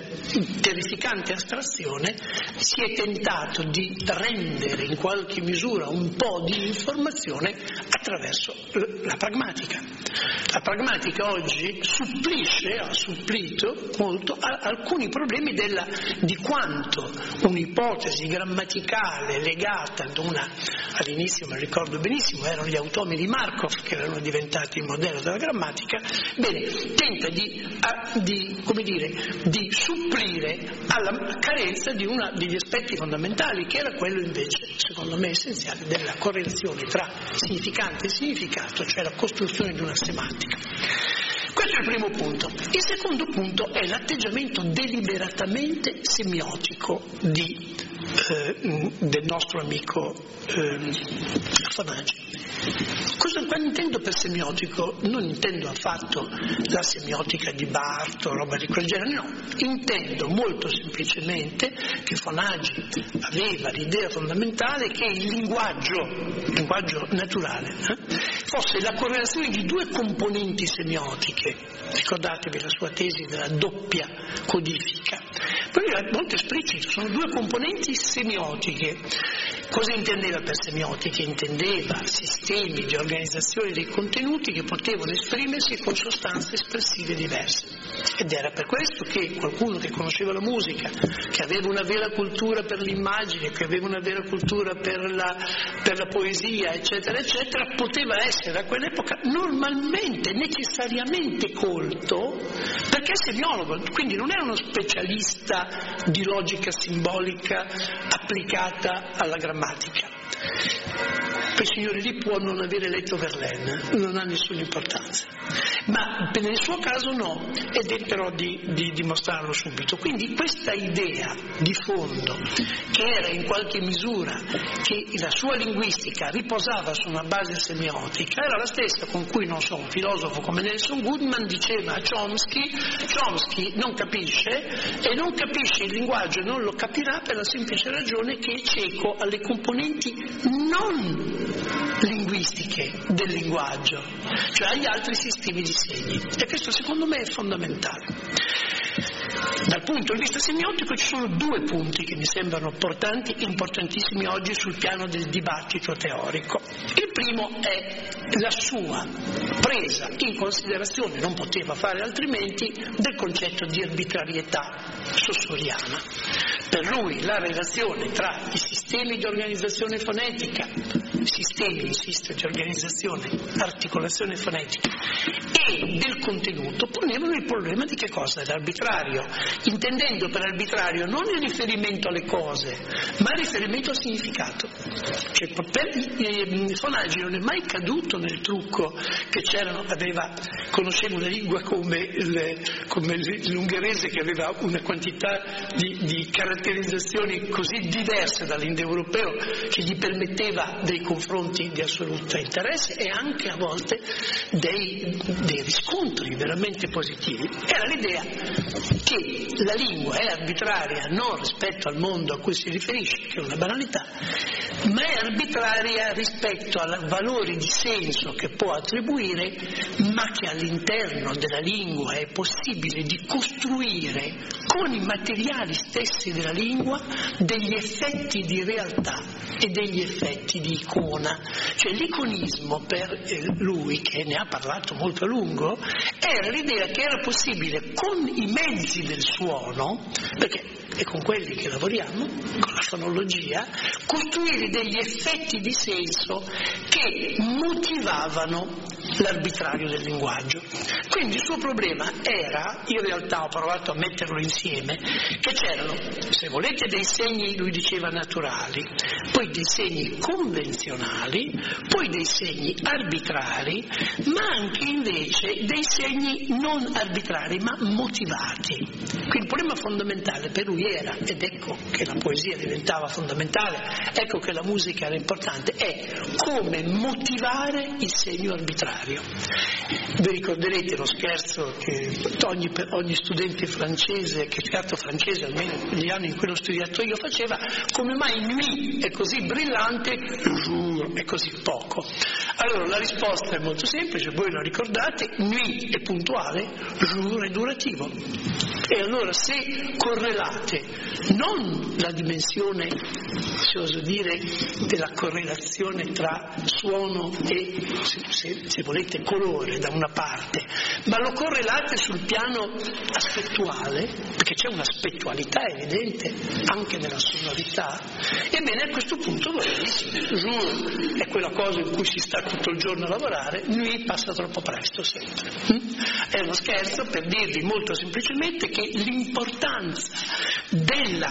terrificante astrazione si è tentato di rendere in qualche misura un po' di informazione attraverso la pragmatica. La pragmatica oggi supplisce, ha supplito molto a alcuni problemi della, di quanto un'ipotesi grammaticale legata ad una, all'inizio me lo ricordo benissimo, erano gli automi di Markov che erano diventati il modello della grammatica, bene, tenta di, a, di, come dire, di supplire alla carenza di uno degli aspetti fondamentali, che era quello invece, secondo me essenziale, della correlazione tra significante e significato, cioè la costruzione di una semantica. Questo è il primo punto. Il secondo punto è l'atteggiamento deliberatamente semiotico di, eh, del nostro amico eh, Fonaggi. Cosa quando intendo per semiotico? Non intendo affatto la semiotica di Barth o roba di quel genere, no. Intendo molto semplicemente che Fonaggi aveva l'idea fondamentale che il linguaggio, il linguaggio naturale, eh, fosse la correlazione di due componenti semiotiche. Ricordatevi la sua tesi della doppia codifica. Poi era molto esplicito, sono due componenti semiotiche. Cosa intendeva per semiotica? Intendeva sistemi di organizzazione dei contenuti che potevano esprimersi con sostanze espressive diverse. Ed era per questo che qualcuno che conosceva la musica, che aveva una vera cultura per l'immagine, che aveva una vera cultura per la, per la poesia, eccetera, eccetera, poteva essere a quell'epoca normalmente, necessariamente colto, perché è semiologo, quindi non era uno specialista di logica simbolica applicata alla grammatica. Quel signore lì può non avere letto Verlaine, non ha nessuna importanza, ma nel suo caso no, ed è però di, di dimostrarlo subito. Quindi questa idea di fondo, che era in qualche misura che la sua linguistica riposava su una base semiotica, era la stessa con cui, non so, un filosofo come Nelson Goodman diceva a Chomsky: Chomsky non capisce e non capisce il linguaggio e non lo capirà per la semplice ragione che è cieco alle componenti non linguistiche del linguaggio, cioè agli altri sistemi di segni, e questo secondo me è fondamentale. Dal punto di vista semiotico ci sono due punti che mi sembrano importanti, importantissimi oggi sul piano del dibattito teorico. Il primo è la sua presa in considerazione, non poteva fare altrimenti, del concetto di arbitrarietà saussuriana. Per lui la relazione tra i sistemi di organizzazione fonetica, sistemi, insisto, di organizzazione, articolazione fonetica, e del contenuto ponevano il problema di che cosa? L'arbitrario, intendendo per arbitrario non il riferimento alle cose, ma il riferimento al significato. Cioè, per, eh, Fonaggi non è mai caduto nel trucco che c'erano, aveva, conosceva una lingua come, il, come l'ungherese, che aveva una quantità di, di caratterizzazioni così diverse dall'indoeuropeo che gli permetteva dei confronti di assoluto interesse e anche a volte dei, dei riscontri veramente positivi. Era l'idea che la lingua è arbitraria non rispetto al mondo a cui si riferisce, che è una banalità, ma è arbitraria rispetto ai valori di senso che può attribuire, ma che all'interno della lingua è possibile di costruire con i materiali stessi della lingua degli effetti di realtà e degli effetti di icona. Cioè l'iconismo per lui, che ne ha parlato molto a lungo, era l'idea che era possibile con i mezzi del suono, perché è con quelli che lavoriamo, con la fonologia, costruire degli effetti di senso che motivavano l'arbitrario del linguaggio. Quindi il suo problema era, in realtà ho provato a metterlo insieme, che c'erano, se volete, dei segni, lui diceva, naturali, poi dei segni convenzionali, poi dei segni arbitrari, ma anche invece dei segni non arbitrari ma motivati. Quindi il problema fondamentale per lui era, ed ecco che la poesia diventava fondamentale, ecco che la musica era importante, è come motivare il segno arbitrario. Vi ricorderete lo scherzo che ogni, ogni studente francese che ha studiato francese, almeno negli anni in cui l'ho studiato io, faceva: come mai nuit è così brillante, jour è così poco? Allora la risposta è molto semplice, voi la ricordate: nuit è puntuale, jour è durativo. E allora se correlate non la dimensione, se oso dire, della correlazione tra suono e, se, se volete, colore da una parte, ma lo correlate sul piano aspettuale, perché c'è un'aspettualità evidente anche nella sonorità, ebbene a questo punto va benissimo. Jour è quella cosa in cui si sta tutto il giorno a lavorare, nuit passa troppo presto sempre. È uno scherzo per dirvi molto semplicemente che l'importanza della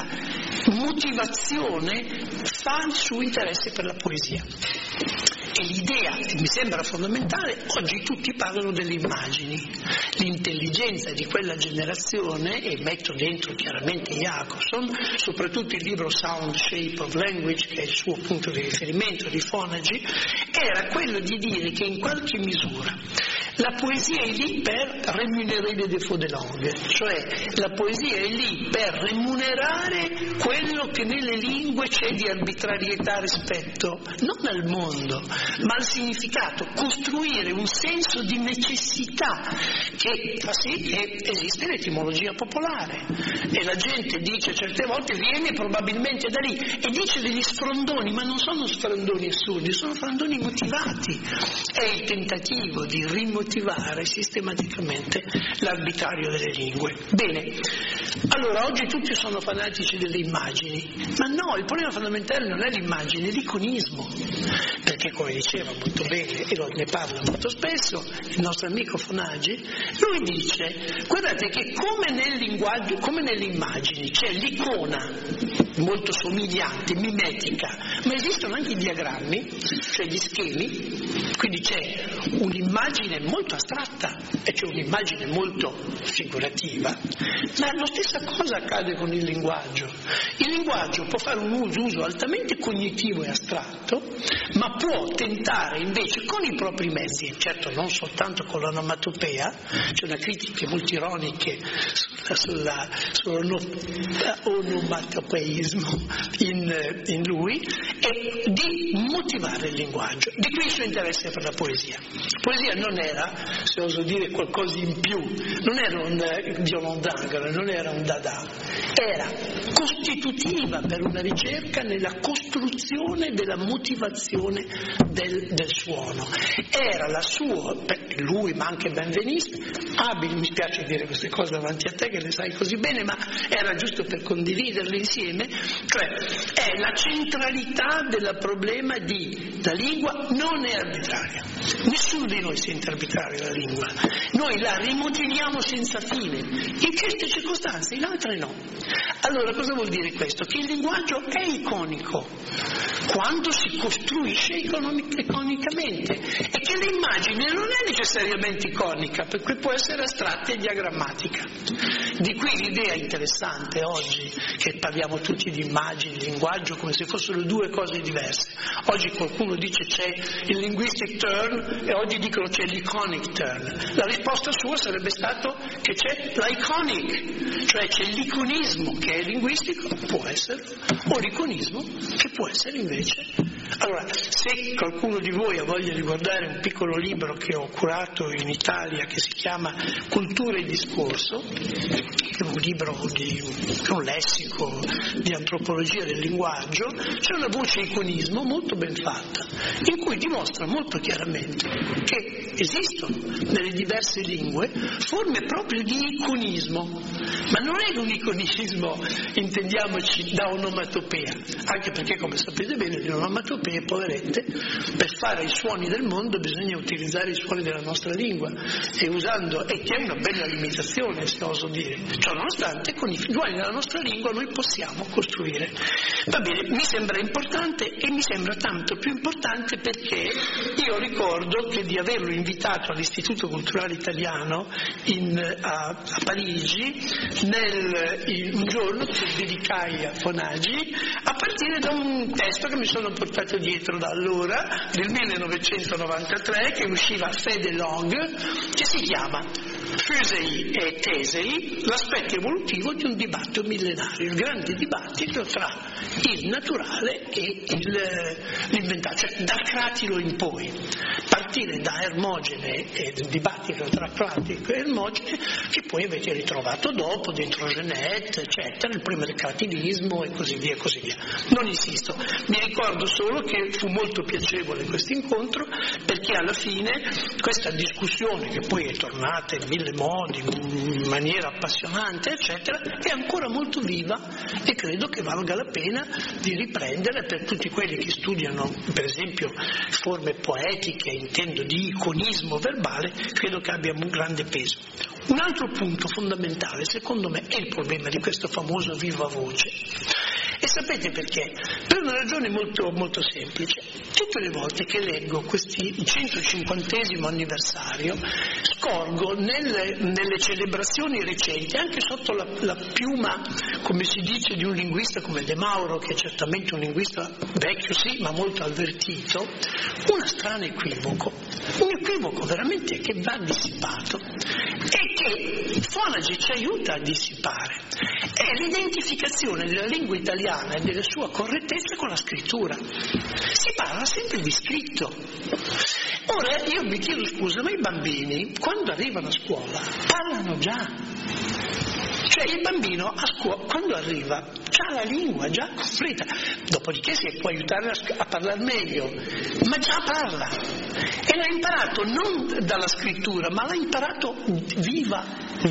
motivazione fa il suo interesse per la poesia. E l'idea che mi sembra fondamentale, oggi tutti parlano delle immagini, l'intelligenza di quella generazione, e metto dentro chiaramente Jacobson, soprattutto il libro Sound Shape of Language, che è il suo punto di riferimento di Fonaggi, era quello di dire che in qualche misura la poesia è lì per rémunérer les défauts de langue, cioè la poesia è lì per remunerare quello che nelle lingue c'è di arbitrarietà rispetto non al mondo, ma al significato, costruire un senso di necessità che fa sì che esiste l'etimologia popolare e la gente dice certe volte viene probabilmente da lì e dice degli sfrondoni, ma non sono sfrondoni assurdi, sono sfrondoni motivati. È il tentativo di rimotivare sistematicamente l'arbitrario delle lingue. Bene, allora oggi tutti sono fanatici delle immagini, ma no, il problema fondamentale non è l'immagine, è l'iconismo, perché come diceva molto bene, e ne parla molto spesso il nostro amico Fonaggi, lui dice: guardate che come nel linguaggio, come nelle immagini c'è l'icona molto somigliante, mimetica, ma esistono anche i diagrammi, cioè gli schemi, quindi c'è un'immagine molto astratta e c'è un'immagine molto figurativa, ma la stessa cosa accade con il linguaggio. Il linguaggio può fare un uso altamente cognitivo e astratto, ma può tentare invece con i propri mezzi, certo non soltanto con l'onomatopea, c'è una critica molto ironica sulla, sull'onomatopeismo in, in lui, e di motivare il linguaggio. Di qui il suo interesse per la poesia. Poesia non era aveva, se oso dire, qualcosa in più. Non era un violon d'angolo, non era un dada, era costitutiva per una ricerca nella costruzione della motivazione del, del suono. Era la sua, lui ma anche Benveniste, abile, mi spiace dire queste cose davanti a te che le sai così bene, ma era giusto per condividerle insieme, cioè è la centralità del problema di la lingua non è arbitraria. Nessuno di noi sente arbitraria la lingua, noi la rimodelliamo senza fine, in certe circostanze, in altre no. Allora cosa vuol dire questo? Che il linguaggio è iconico quando si costruisce iconicamente, e che l'immagine non è necessariamente iconica, perché può essere astratta e diagrammatica. Di qui l'idea interessante oggi, che parliamo tutti di immagini, linguaggio, come se fossero due cose diverse. Oggi qualcuno dice c'è il linguistic turn e oggi dicono c'è l'iconic turn. La risposta sua sarebbe stato che c'è l'iconic, cioè c'è l'iconismo che è linguistico, può essere, o l'iconismo che può essere invece. Allora, se qualcuno di voi ha voglia di guardare un piccolo libro che ho curato in Italia che si chiama Cultura e Discorso, che è un libro di un lessico di antropologia del linguaggio, c'è una voce iconismo molto ben fatta, in cui dimostra molto chiaramente che esistono nelle diverse lingue forme proprio di iconismo, ma non è un iconismo, intendiamoci, da onomatopea, anche perché, come sapete bene, le onomatopee, poverette, per fare i suoni del mondo bisogna utilizzare i suoni della nostra lingua, e usando, e che è una bella limitazione, se oso dire. Ciò nonostante, con i suoni della nostra lingua noi possiamo costruire. Va bene, mi sembra importante, e mi sembra tanto più importante perché io ricordo che di averlo invitato all'Istituto Culturale Italiano in, a, a Parigi nel, in, un giorno che dedicai a Fonaggi, a partire da un testo che mi sono portato dietro da allora, del millenovecentonovantatré, che usciva Fede Long, che si chiama Fusei e Tesei, l'aspetto evolutivo di un dibattito millenario, il grande dibattito tra il naturale e il, l'inventato, cioè dal Cratilo in poi, partire da Ermogene e il dibattito tra Cratico e Ermogene, che poi avete ritrovato dopo dentro Genet, eccetera, il primo del cratilismo e così via e così via. Non insisto, mi ricordo solo che fu molto piacevole questo incontro, perché alla fine questa discussione, che poi è tornata in mille modi, in maniera appassionante, eccetera, è ancora molto viva, e credo che valga la pena di riprendere per tutti quelli che studiano, per esempio, forme poetiche, intendo di iconismo verbale, credo che abbia un grande peso. Un altro punto fondamentale, secondo me, è il problema di questo famoso viva voce. E sapete perché? Per una ragione molto, molto semplice. Tutte le volte che leggo questi centocinquantesimo anniversario, scorgo nelle, nelle celebrazioni recenti, anche sotto la, la piuma, come si dice, di un linguista come De Mauro, che è certamente un linguista vecchio, sì, ma molto avvertito, un strano equivoco, un equivoco veramente che va dissipato e che Fonaggi ci aiuta a dissipare. È l'identificazione della lingua italiana e della sua correttezza con la scrittura. Si parla sempre di scritto. Ora io mi chiedo scusa, ma i bambini quando arrivano a scuola parlano già. Cioè il bambino a scuola, quando arriva, ha la lingua già costruita, dopodiché si può aiutare a, a parlare meglio, ma già parla. E l'ha imparato non dalla scrittura, ma l'ha imparato viva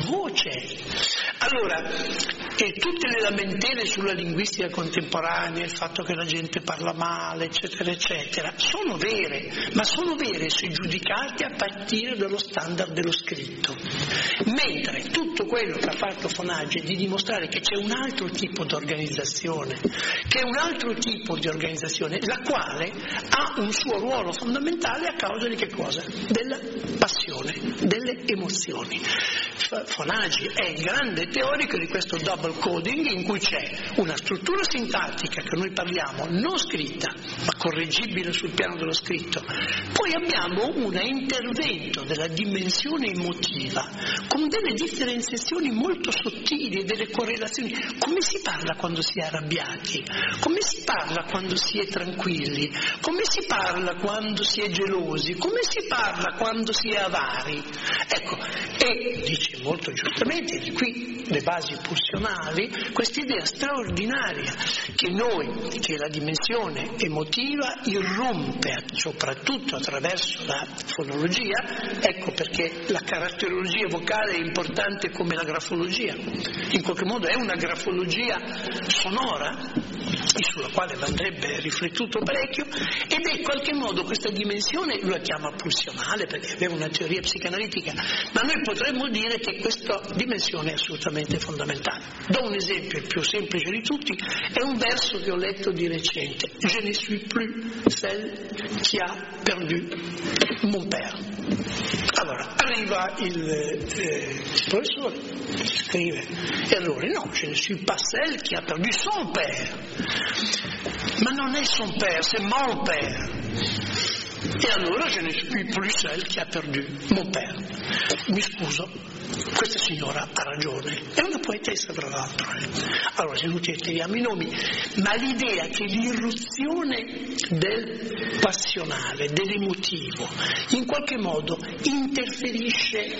voce. Allora, e tutte le lamentele sulla linguistica contemporanea, il fatto che la gente parla male, eccetera, eccetera, sono vere, ma sono vere se giudicate a partire dallo standard dello scritto. Mentre tutto quello che ha fatto Fonaggi è di dimostrare che c'è un altro tipo di organizzazione, che è un altro tipo di organizzazione, la quale ha un suo ruolo fondamentale a causa di che cosa? Della passione, delle emozioni. Fonagi è il grande teorico di questo double coding, in cui c'è una struttura sintattica che noi parliamo non scritta ma correggibile sul piano dello scritto, poi abbiamo un intervento della dimensione emotiva con delle differenziazioni molto sottili e delle correlazioni. Come si parla quando si è arrabbiati, come si parla quando si è tranquilli, come si parla quando si è gelosi, come si parla quando si è avari. Ecco, e dice molto giustamente, di qui le basi pulsionali, questa idea straordinaria che noi, che la dimensione emotiva irrompe soprattutto attraverso la fonologia. Ecco perché la caratterologia vocale è importante come la grafologia, in qualche modo è una grafologia sonora sulla quale andrebbe riflettuto parecchio, ed è in qualche modo questa dimensione, lui la chiama pulsionale perché aveva una teoria psicanalitica, ma noi potremmo dire che questa dimensione è assolutamente fondamentale. Do un esempio, il più semplice di tutti, è un verso che ho letto di recente: Je ne suis plus celle qui a perdu mon père. Allora, arriva il, eh, il professore, scrive errore, no, je ne suis pas celle qui a perdu son père. Ma non è son père, c'est mon père. E allora je ne suis plus celle qui a perdu mon père. Mi scuso, questa signora ha ragione, è una poetessa tra l'altro. Allora, se non tiriamo i nomi, ma l'idea che l'irruzione del passionale, dell'emotivo, in qualche modo interferisce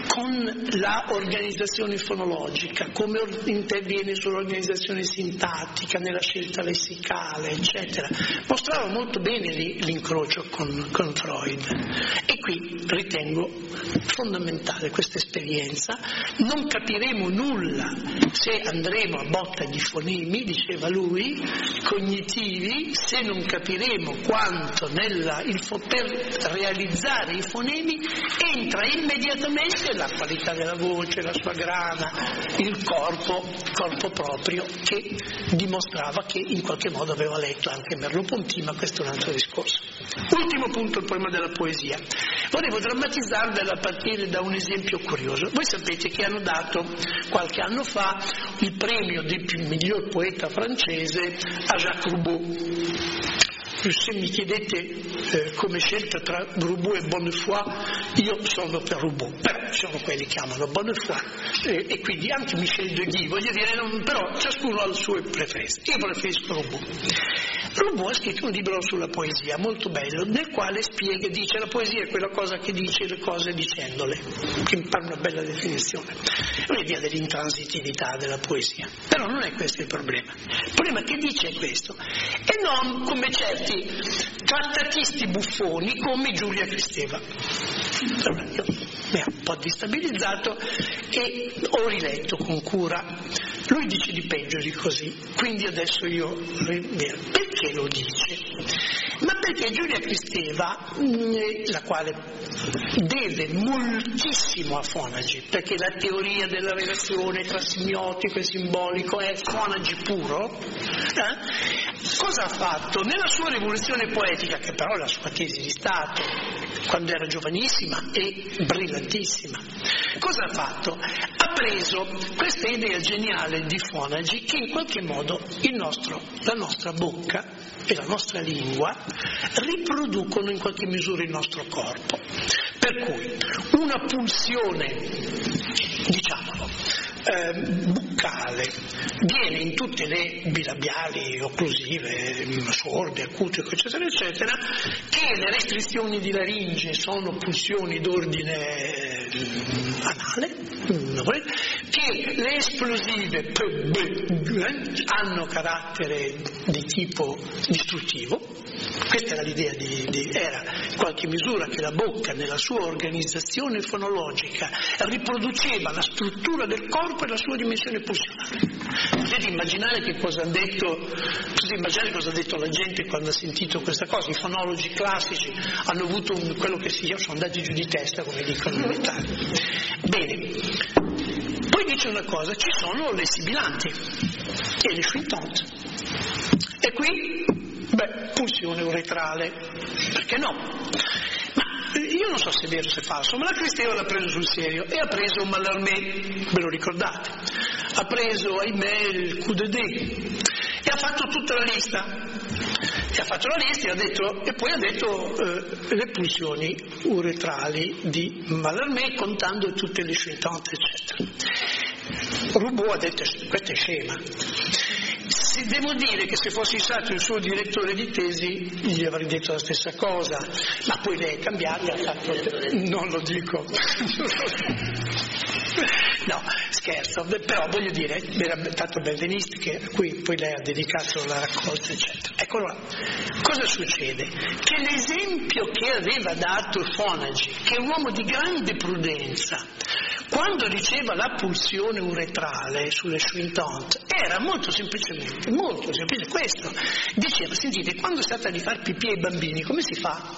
con la organizzazione fonologica, come interviene sull'organizzazione sintattica, nella scelta lessicale, eccetera, mostrava molto bene l'incrocio con, con Freud. E qui ritengo fondamentale questa esperienza. Non capiremo nulla se andremo a botta di fonemi, diceva lui, cognitivi, se non capiremo quanto nella, il, per realizzare i fonemi entra immediatamente la qualità della voce, la sua grana, il corpo, corpo proprio, che dimostrava che in qualche modo aveva letto anche Merleau-Ponty, ma questo è un altro discorso. Ultimo punto, il poema della poesia. Volevo drammatizzarvelo a partire da un esempio curioso. Voi sapete che hanno dato qualche anno fa il premio del miglior poeta francese a Jacques Roubaud. Se mi chiedete eh, come scelta tra Roubaud e Bonnefoy, io sono per Roubaud, però sono quelli che amano Bonnefoy, eh, e quindi anche Michel de Guy, voglio dire, non, però ciascuno ha le sue preferenze. Io preferisco Roubaud. Roubaud ha scritto un libro sulla poesia molto bello, nel quale spiega, dice, la poesia è quella cosa che dice le cose dicendole, che mi pare una bella definizione. È un'idea dell'intransitività della poesia, però non è questo il problema. Il problema che dice è questo, e non come certi trattatisti buffoni come Giulia Kristeva. Allora, io mi ha un po' destabilizzato e ho riletto con cura. Lui dice di peggio di così, quindi adesso io perché lo dice? Ma perché Giulia Kristeva, la quale deve moltissimo a Fonagi, perché la teoria della relazione tra semiotico e simbolico è Fonagi puro, eh? Cosa ha fatto? Nella sua rivoluzione poetica, che però è la sua tesi di Stato, quando era giovanissima e brillantissima, cosa ha fatto? Ha preso questa idea geniale di Fonagi che in qualche modo il nostro, la nostra bocca e la nostra lingua riproducono in qualche misura il nostro corpo. Per cui una pulsione, diciamolo, eh, buccale viene in tutte le bilabiali, occlusive, sorde, acute, eccetera, eccetera, che le restrizioni di laringe sono pulsioni d'ordine anale, che le esplosive p, b, hanno carattere di tipo distruttivo. Questa era l'idea di, di era in qualche misura che la bocca nella sua organizzazione fonologica riproduceva la struttura del corpo e la sua dimensione pulsionale. Potete immaginare che cosa ha detto, potete immaginare cosa ha detto la gente quando ha sentito questa cosa. I fonologi classici hanno avuto un, quello che si sono andati giù di testa, come dicono in Italia. Bene, poi dice una cosa, ci sono le sibilanti e le chuintantes, e qui beh, pulsione uretrale, perché no? Ma io non so se è vero o se è falso, ma la Cristeva l'ha preso sul serio e ha preso Mallarmé, ve lo ricordate? Ha preso, ahimè, il Q D D e ha fatto tutta la lista. E ha fatto la lista e, ha detto, e poi ha detto eh, le pulsioni uretrali di Mallarmé contando tutte le sue tante, eccetera. Roubaud ha detto questa è scema. Se devo dire che se fossi stato il suo direttore di tesi gli avrei detto la stessa cosa, ma poi lei è cambiata, ha fatto, non lo dico. No, scherzo, però voglio dire, era tanto Benveniste a cui poi lei ha dedicato la raccolta, eccetera. Ecco allora, cosa succede? Che l'esempio che aveva dato Fonagy, che è un uomo di grande prudenza, quando diceva la pulsione uretrale sulle Schwintant, era molto semplicemente, molto semplice questo. Diceva, sentite, quando si tratta di far pipì ai bambini, come si fa?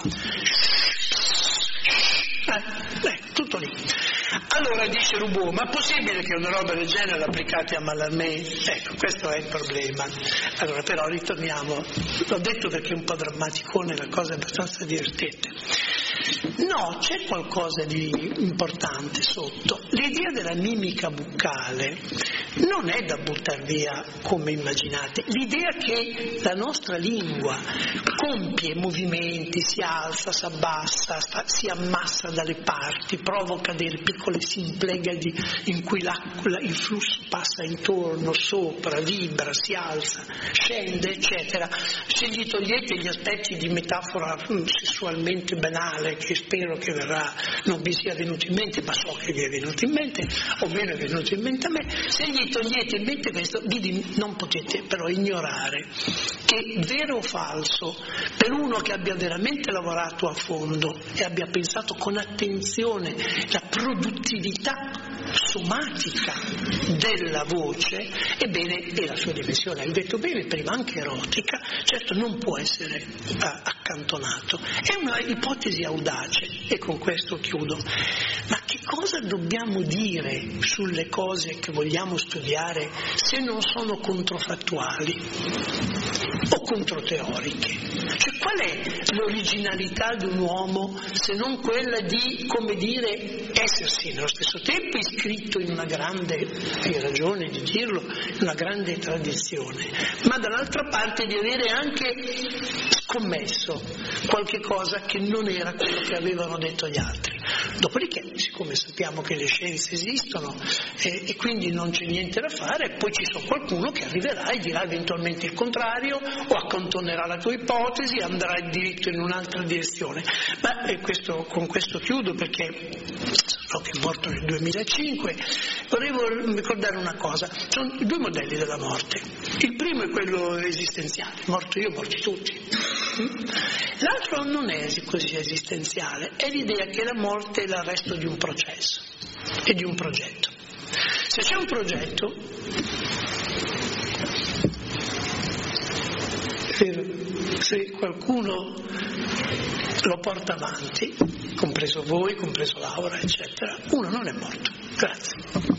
Eh, eh, tutto lì. Allora dice Roubaud, ma è possibile che una roba del genere l'applicate a Mallarmé? Ecco, questo è il problema. Allora però ritorniamo, l'ho detto perché è un po' drammaticone, la cosa è abbastanza divertente. No, c'è qualcosa di importante sotto. L'idea della mimica buccale non è da buttare via come immaginate. L'idea che la nostra lingua compie movimenti, si alza, si abbassa, si ammassa dalle parti, provoca delle piccole simplegadi in cui l'acqua, il flusso passa intorno, sopra, vibra, si alza, scende, eccetera. Se gli togliete gli aspetti di metafora sessualmente banale, che spero che verrà, non vi sia venuto in mente, ma so che vi è venuto in mente, o meno è venuto in mente a me, se gli togliete in mente questo, vi non potete però ignorare che, vero o falso, per uno che abbia veramente lavorato a fondo e abbia pensato con attenzione la produttività somatica della voce, ebbene, e la sua dimensione, hai detto bene prima, anche erotica, certo non può essere uh, accantonato. È una ipotesi audace, e con questo chiudo. Ma che cosa dobbiamo dire sulle cose che vogliamo studiare se non sono controfattuali o controteoriche? Cioè, qual è l'originalità di un uomo se non quella di, come dire, essersi nello stesso tempo iscritto in una grande, hai ragione di dirlo, in una grande tradizione, ma dall'altra parte di avere anche scommesso qualche cosa che non era quello che avevano detto gli altri. Dopodiché, siccome sappiamo che le scienze esistono eh, e quindi non c'è niente da fare, poi ci sono qualcuno che arriverà e dirà eventualmente il contrario o accantonerà la tua ipotesi, andrà diritto in un'altra direzione. Ma eh, questo, con questo chiudo, perché so che è morto nel duemilacinque. Volevo ricordare una cosa: sono due modelli della morte. Il primo è quello esistenziale, morto io, morti tutti. L'altro non è così esistenziale, è l'idea che la morte è l'arresto di un processo e di un progetto. Se c'è un progetto, se qualcuno lo porta avanti, compreso voi, compreso Laura, eccetera, uno non è morto. Grazie.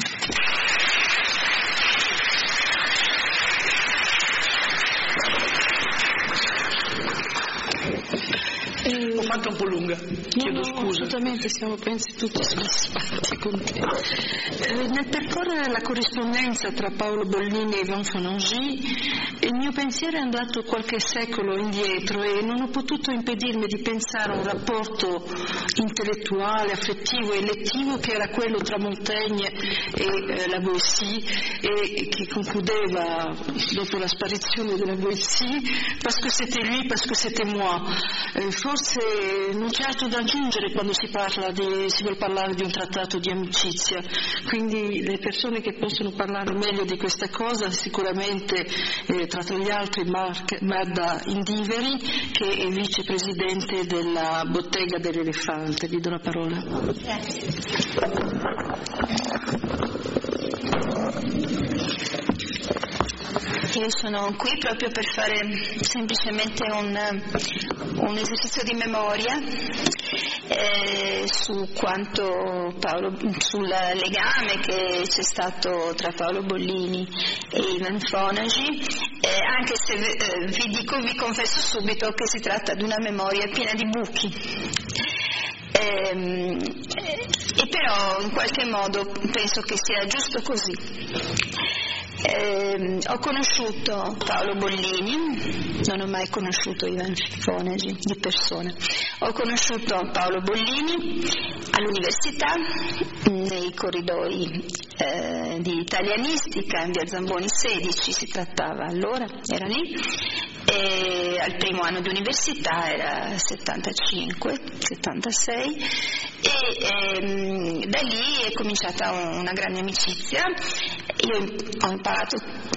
L'ho fatta un po' lunga, chiedo no, scusa. Assolutamente, siamo pensi tutti soddisfatti con te. Eh, nel percorrere la corrispondenza tra Paolo Bollini e Yvon Fonagy, il mio pensiero è andato qualche secolo indietro e non ho potuto impedirmi di pensare a un rapporto intellettuale, affettivo e lettivo che era quello tra Montaigne e eh, la Boétie, e che concludeva dopo la sparizione della Boétie: parce que c'était lui, parce que c'était moi. Eh, forse non c'è altro da aggiungere quando si parla di, si vuol parlare di un trattato di amicizia, quindi le persone che possono parlare meglio di questa cosa sicuramente eh, tra gli altri Mark, Magda Indiveri, che è vicepresidente della Bottega dell'Elefante. Vi do la parola. Grazie. Io sono qui proprio per fare semplicemente un, un esercizio di memoria eh, su quanto Paolo, sul legame che c'è stato tra Paolo Bollini e Yvon Fonagy, eh, anche se eh, vi dico, vi confesso subito che si tratta di una memoria piena di buchi. ehm, e però in qualche modo penso che sia giusto così. Eh, ho conosciuto Paolo Bollini, non ho mai conosciuto Ivan Fonagi di persona. Ho conosciuto Paolo Bollini all'università, nei corridoi eh, di italianistica in via Zamboni sedici, si trattava allora, era lì, e al primo anno di università, era settantacinque settantasei, e ehm, da lì è cominciata una grande amicizia. Io ho imparato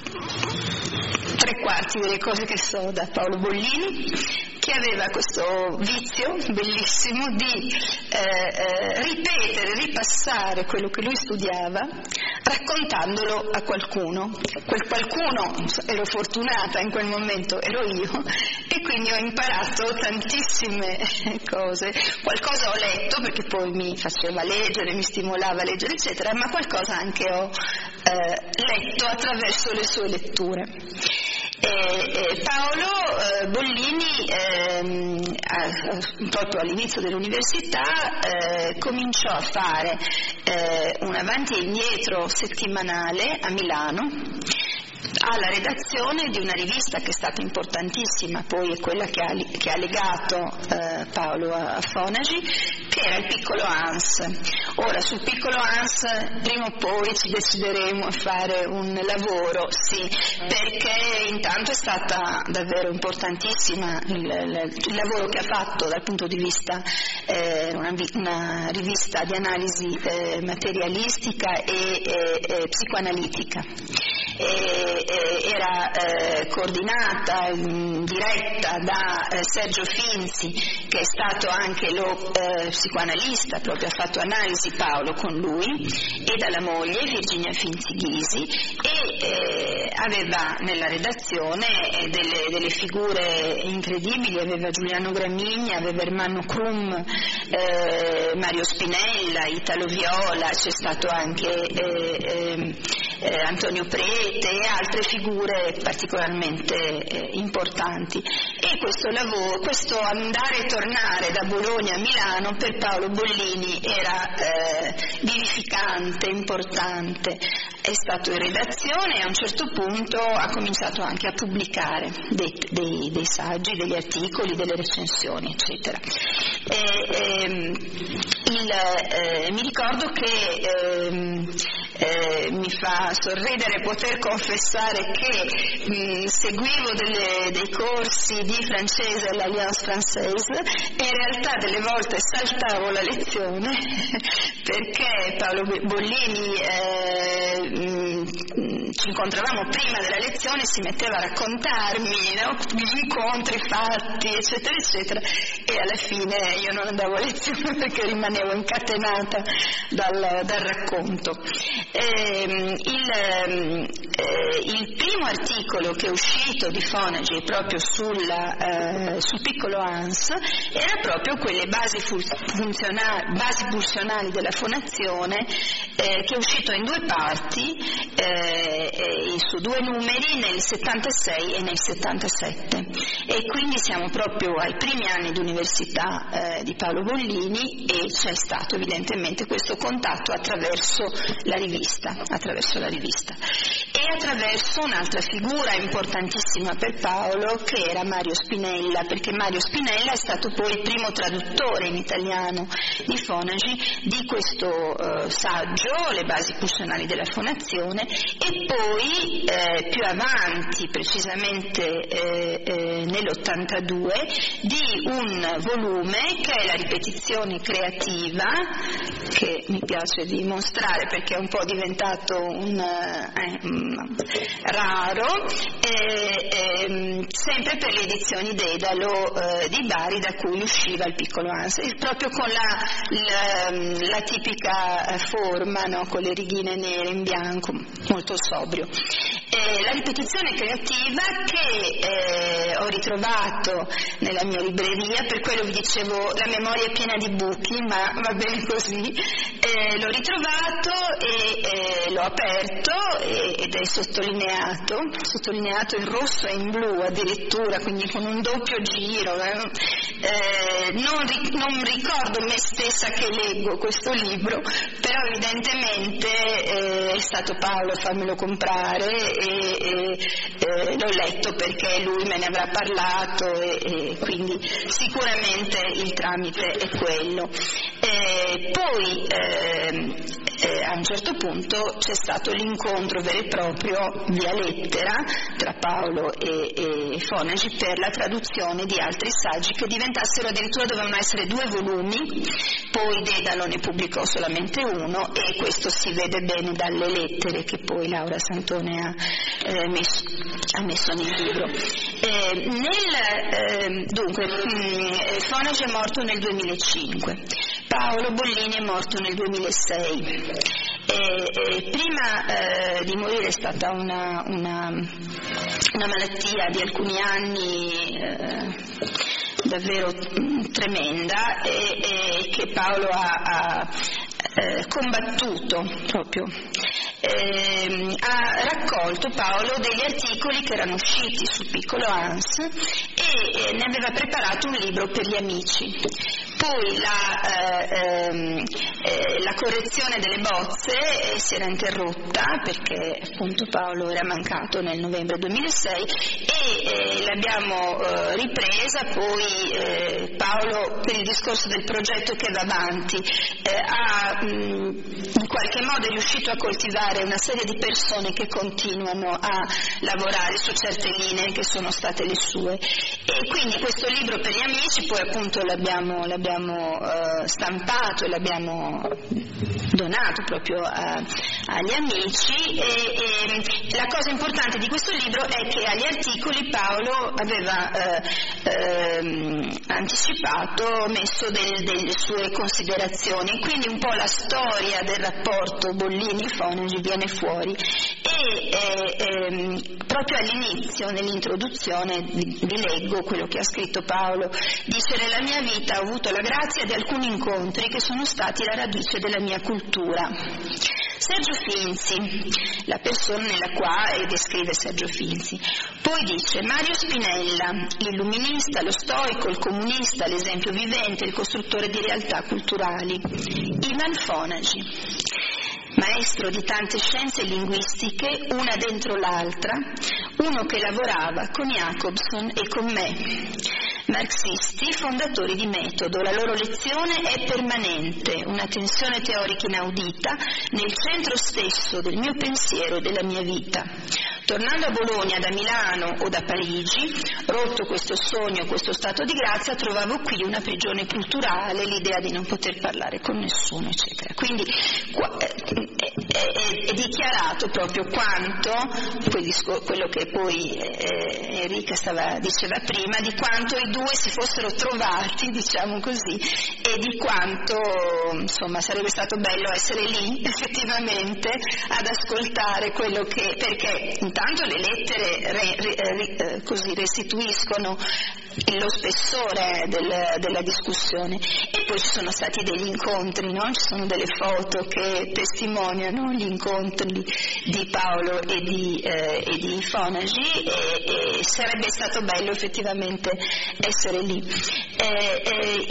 tre quarti delle cose che so da Paolo Bollini, che aveva questo vizio bellissimo di eh, eh, ripetere, ripassare quello che lui studiava, raccontandolo a qualcuno. Quel qualcuno, ero fortunata in quel momento, ero io, e quindi ho imparato tantissime cose. Qualcosa ho letto, perché poi mi faceva leggere, mi stimolava a leggere, eccetera, ma qualcosa anche ho eh, letto attraverso le sue letture. E, e Paolo eh, Bollini ehm, a, proprio all'inizio dell'università eh, cominciò a fare eh, un avanti e indietro settimanale a Milano, alla redazione di una rivista che è stata importantissima, poi è quella che ha, che ha legato eh, Paolo a, a Fonagi, che era il Piccolo Hans. Ora, sul Piccolo Hans prima o poi ci decideremo a fare un lavoro, sì, perché intanto è stata davvero importantissima il, il, il lavoro che ha fatto dal punto di vista eh, una, una rivista di analisi eh, materialistica e, e, e psicoanalitica. E, e, era eh, coordinata, mh, diretta da eh, Sergio Finzi, che è stato anche lo eh, psicoanalista, proprio ha fatto analisi Paolo con lui, e dalla moglie Virginia Finzi Ghisi, e eh, aveva nella redazione eh, delle, delle figure incredibili, aveva Giuliano Gramigna, aveva Ermanno Krum, eh, Mario Spinella, Italo Viola, c'è stato anche eh, eh, eh, Antonio Preti e altre figure particolarmente eh, importanti. E questo lavoro, questo andare e tornare da Bologna a Milano per Paolo Bollini era eh, vivificante, importante. È stato in redazione e a un certo punto ha cominciato anche a pubblicare dei, dei, dei saggi, degli articoli, delle recensioni, eccetera. E, ehm, il, eh, mi ricordo che ehm, eh, mi fa sorridere poter confessare che mh, seguivo delle, dei corsi di francese all'Alliance Française e in realtà delle volte saltavo la lezione perché Paolo Bollini eh, mh, ci incontravamo prima della lezione, si metteva a raccontarmi, no? Gli incontri fatti, eccetera eccetera, e alla fine io non andavo a lezione perché rimanevo incatenata dal, dal racconto. Eh, il, eh, il primo articolo che è uscito di Fonagi proprio sulla, eh, sul Piccolo Hans era proprio quelle basi, funzionali, basi pulsionali della fonazione, eh, che è uscito in due parti, eh, eh, su due numeri, nel settantasei e nel settantasette, e quindi siamo proprio ai primi anni di università eh, di Paolo Bollini, e c'è stato evidentemente questo contatto attraverso la rivista, attraverso la rivista e attraverso un'altra figura importantissima per Paolo, che era Mario Spinella, perché Mario Spinella è stato poi il primo traduttore in italiano di Fonagi di questo eh, saggio, Le basi pulsionali della fonazione, e poi eh, più avanti, precisamente eh, eh, nell'ottantadue, di un volume che è La ripetizione creativa, che mi piace di mostrare perché è un po' diventato un, eh, un raro, eh, eh, sempre per le edizioni Dedalo eh, di Bari, da cui usciva il Piccolo Hans, proprio con la, la, la tipica forma, no? Con le righine nere in bianco, molto sobrio. Eh, la ripetizione creativa che eh, ho ritrovato nella mia libreria, per quello vi dicevo la memoria è piena di buchi, ma va bene così, eh, l'ho ritrovato e eh, l'ho aperto e, ed è sottolineato, sottolineato in rosso e in blu addirittura, quindi con un doppio giro, eh, eh, non, ri- non ricordo me stessa che leggo questo libro, però evidentemente eh, è stato Paolo a farmelo comprare e, e eh, l'ho letto perché lui me ne avrà parlato e, e quindi sicuramente il tramite è quello. Eh, poi eh, eh, a un certo punto c'è stato l'incontro vero e proprio via lettera tra Paolo e, e Fonagi per la traduzione di altri saggi che diventassero, addirittura dovevano essere due volumi, poi Dedalo ne pubblicò solamente uno e questo si vede bene dalle lettere che poi Laura Santone ha, eh, messo, ha messo nel libro. Eh, nel, eh, dunque, mh, Fonagi è morto nel duemilacinque, Paolo Bollini è morto nel duemilasei. E, e prima eh, di morire è stata una, una, una malattia di alcuni anni eh, davvero tremenda e, e che Paolo ha, ha eh, combattuto proprio. Eh, ha raccolto Paolo degli articoli che erano usciti sul piccolo Hans e eh, ne aveva preparato un libro per gli amici. Poi la, eh, eh, la correzione delle bozze eh, si era interrotta perché appunto Paolo era mancato nel novembre duemilasei e eh, l'abbiamo eh, ripresa, poi eh, Paolo per il discorso del progetto che va avanti eh, ha mh, in qualche modo è riuscito a coltivare una serie di persone che continuano a lavorare su certe linee che sono state le sue e quindi questo libro per gli amici poi appunto l'abbiamo, l'abbiamo L'abbiamo uh, stampato e l'abbiamo donato proprio a, agli amici e, e la cosa importante di questo libro è che agli articoli Paolo aveva uh, uh, anticipato, messo del, delle sue considerazioni, quindi un po' la storia del rapporto Bollini-Fonagi viene fuori e eh, eh, proprio all'inizio, nell'introduzione, vi, vi leggo quello che ha scritto Paolo. Dice: nella mia vita ho avuto la grazia di alcuni incontri che sono stati la radice della mia cultura. Sergio Finzi, la persona nella quale descrive Sergio Finzi. Poi dice Mario Spinella, l'illuminista, lo stoico, il comunista, l'esempio vivente, il costruttore di realtà culturali. Ivan Fonagi, maestro di tante scienze linguistiche, una dentro l'altra, uno che lavorava con Jacobson e con me. Marxisti, fondatori di metodo, la loro lezione è permanente, una tensione teorica inaudita nel centro stesso del mio pensiero e della mia vita. Tornando a Bologna da Milano o da Parigi, rotto questo sogno, questo stato di grazia, trovavo qui una prigione culturale, l'idea di non poter parlare con nessuno, eccetera. Quindi qua, è, è, è dichiarato proprio quanto, quello che poi eh, Enrica stava, diceva prima, di quanto i due si fossero trovati, diciamo così, e di quanto insomma sarebbe stato bello essere lì effettivamente ad ascoltare quello che, perché intanto le lettere re, re, re, così restituiscono lo spessore del, della discussione e poi ci sono stati degli incontri, no? Ci sono delle foto che testimoniano gli incontri di Paolo e di, eh, e di Fonagi e, e sarebbe stato bello effettivamente essere lì. Eh, eh,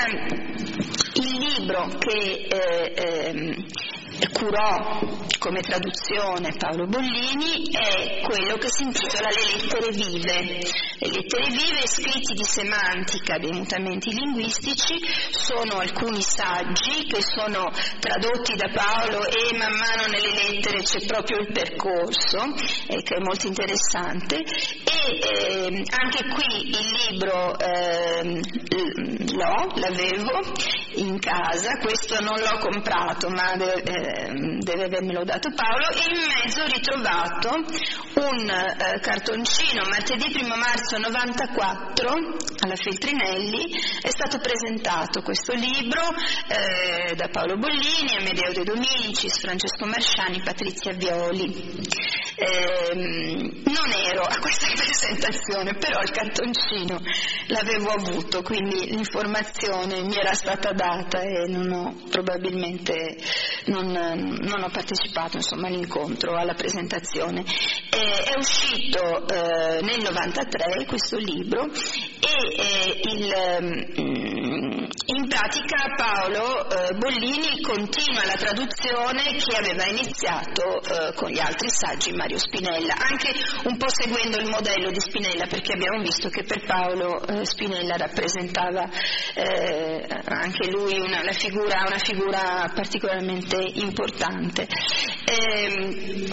il, il libro che eh, eh, curò come traduzione Paolo Bollini è quello che si intitola Le lettere vive. Le lettere vive, scritti di semantica dei mutamenti linguistici, sono alcuni saggi che sono tradotti da Paolo e man mano nelle lettere c'è proprio il percorso, eh, che è molto interessante e eh, anche qui il libro eh, l'ho, l'avevo in casa, questo non l'ho comprato ma deve, eh, deve avermelo dato Paolo e in mezzo ho ritrovato un eh, cartoncino. Martedì primo marzo novantaquattro alla Feltrinelli è stato presentato questo libro eh, da Paolo Bollini, Amedeo De Domicis, Francesco Marsciani, Patrizia Violi. Eh, non ero a questa presentazione, però il cartoncino l'avevo avuto, quindi l'informazione mi era stata data e non ho probabilmente non, non ho partecipato insomma all'incontro, alla presentazione. Eh, è uscito eh, nel novantatré questo libro e e eh, il, in pratica Paolo eh, Bollini continua la traduzione che aveva iniziato eh, con gli altri saggi Mario Spinella, anche un po' seguendo il modello di Spinella, perché abbiamo visto che per Paolo eh, Spinella rappresentava eh, anche lui una, la figura, una figura particolarmente importante. Eh,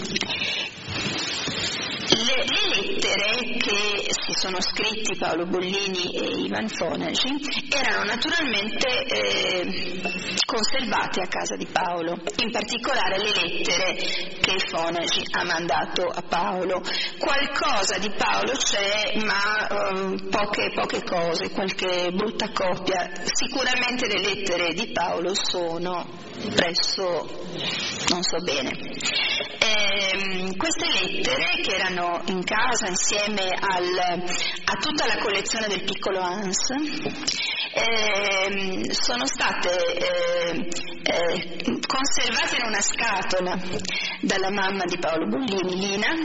Le, le lettere che si sono scritti Paolo Bollini e Ivan Fonagi erano naturalmente eh, conservate a casa di Paolo, in particolare le lettere che Fonagi ha mandato a Paolo. Qualcosa di Paolo c'è, ma eh, poche, poche cose, qualche brutta copia. Sicuramente le lettere di Paolo sono presso, non so bene. Eh, queste lettere, che erano in casa insieme al, a tutta la collezione del piccolo Hans, eh, sono state eh, eh, conservate in una scatola dalla mamma di Paolo Bollini, Lina,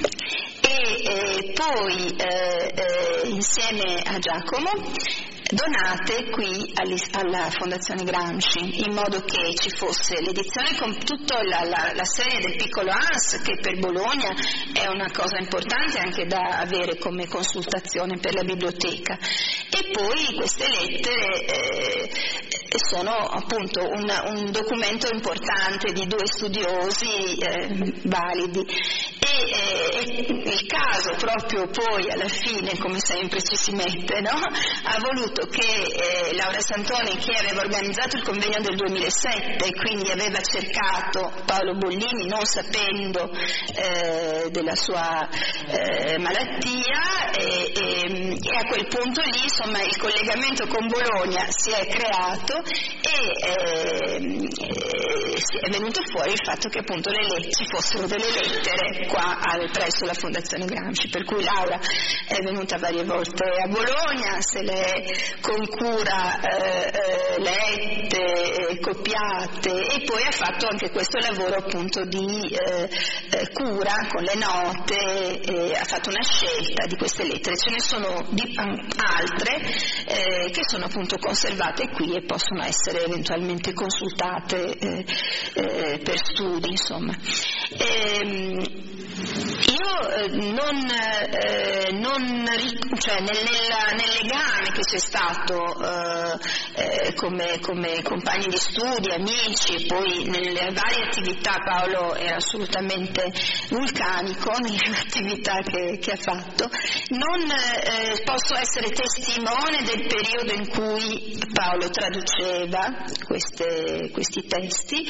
e eh, poi eh, eh, insieme a Giacomo donate qui alla Fondazione Gramsci, in modo che ci fosse l'edizione con tutta la, la, la serie del piccolo Hans, che per Bologna è una cosa importante anche da avere come consultazione per la biblioteca, e poi queste lettere eh, sono appunto un, un documento importante di due studiosi eh, validi. E eh, il caso proprio poi alla fine, come sempre ci si mette, no? Ha voluto che eh, Laura Santoni, che aveva organizzato il convegno del duemilasette e quindi aveva cercato Paolo Bollini non sapendo eh, della sua eh, malattia, e, e, e a quel punto lì insomma il collegamento con Bologna si è creato e eh, è venuto fuori il fatto che appunto le let- ci fossero delle lettere qua al, presso la Fondazione Gramsci, per cui Laura è venuta varie volte a Bologna, se le con cura eh, eh, lette, eh, copiate, e poi ha fatto anche questo lavoro appunto di eh, eh, cura con le note, eh, ha fatto una scelta di queste lettere. Ce ne sono di, um, altre eh, che sono appunto conservate qui e possono essere eventualmente consultate eh, eh, per studi, insomma. Ehm, Io eh, non, eh, non cioè nel, nel, nel legame che c'è stato eh, eh, come, come compagni di studi, amici, e poi nelle varie attività, Paolo era assolutamente vulcanico nelle attività che, che ha fatto, non eh, posso essere testimone del periodo in cui Paolo traduceva queste, questi testi.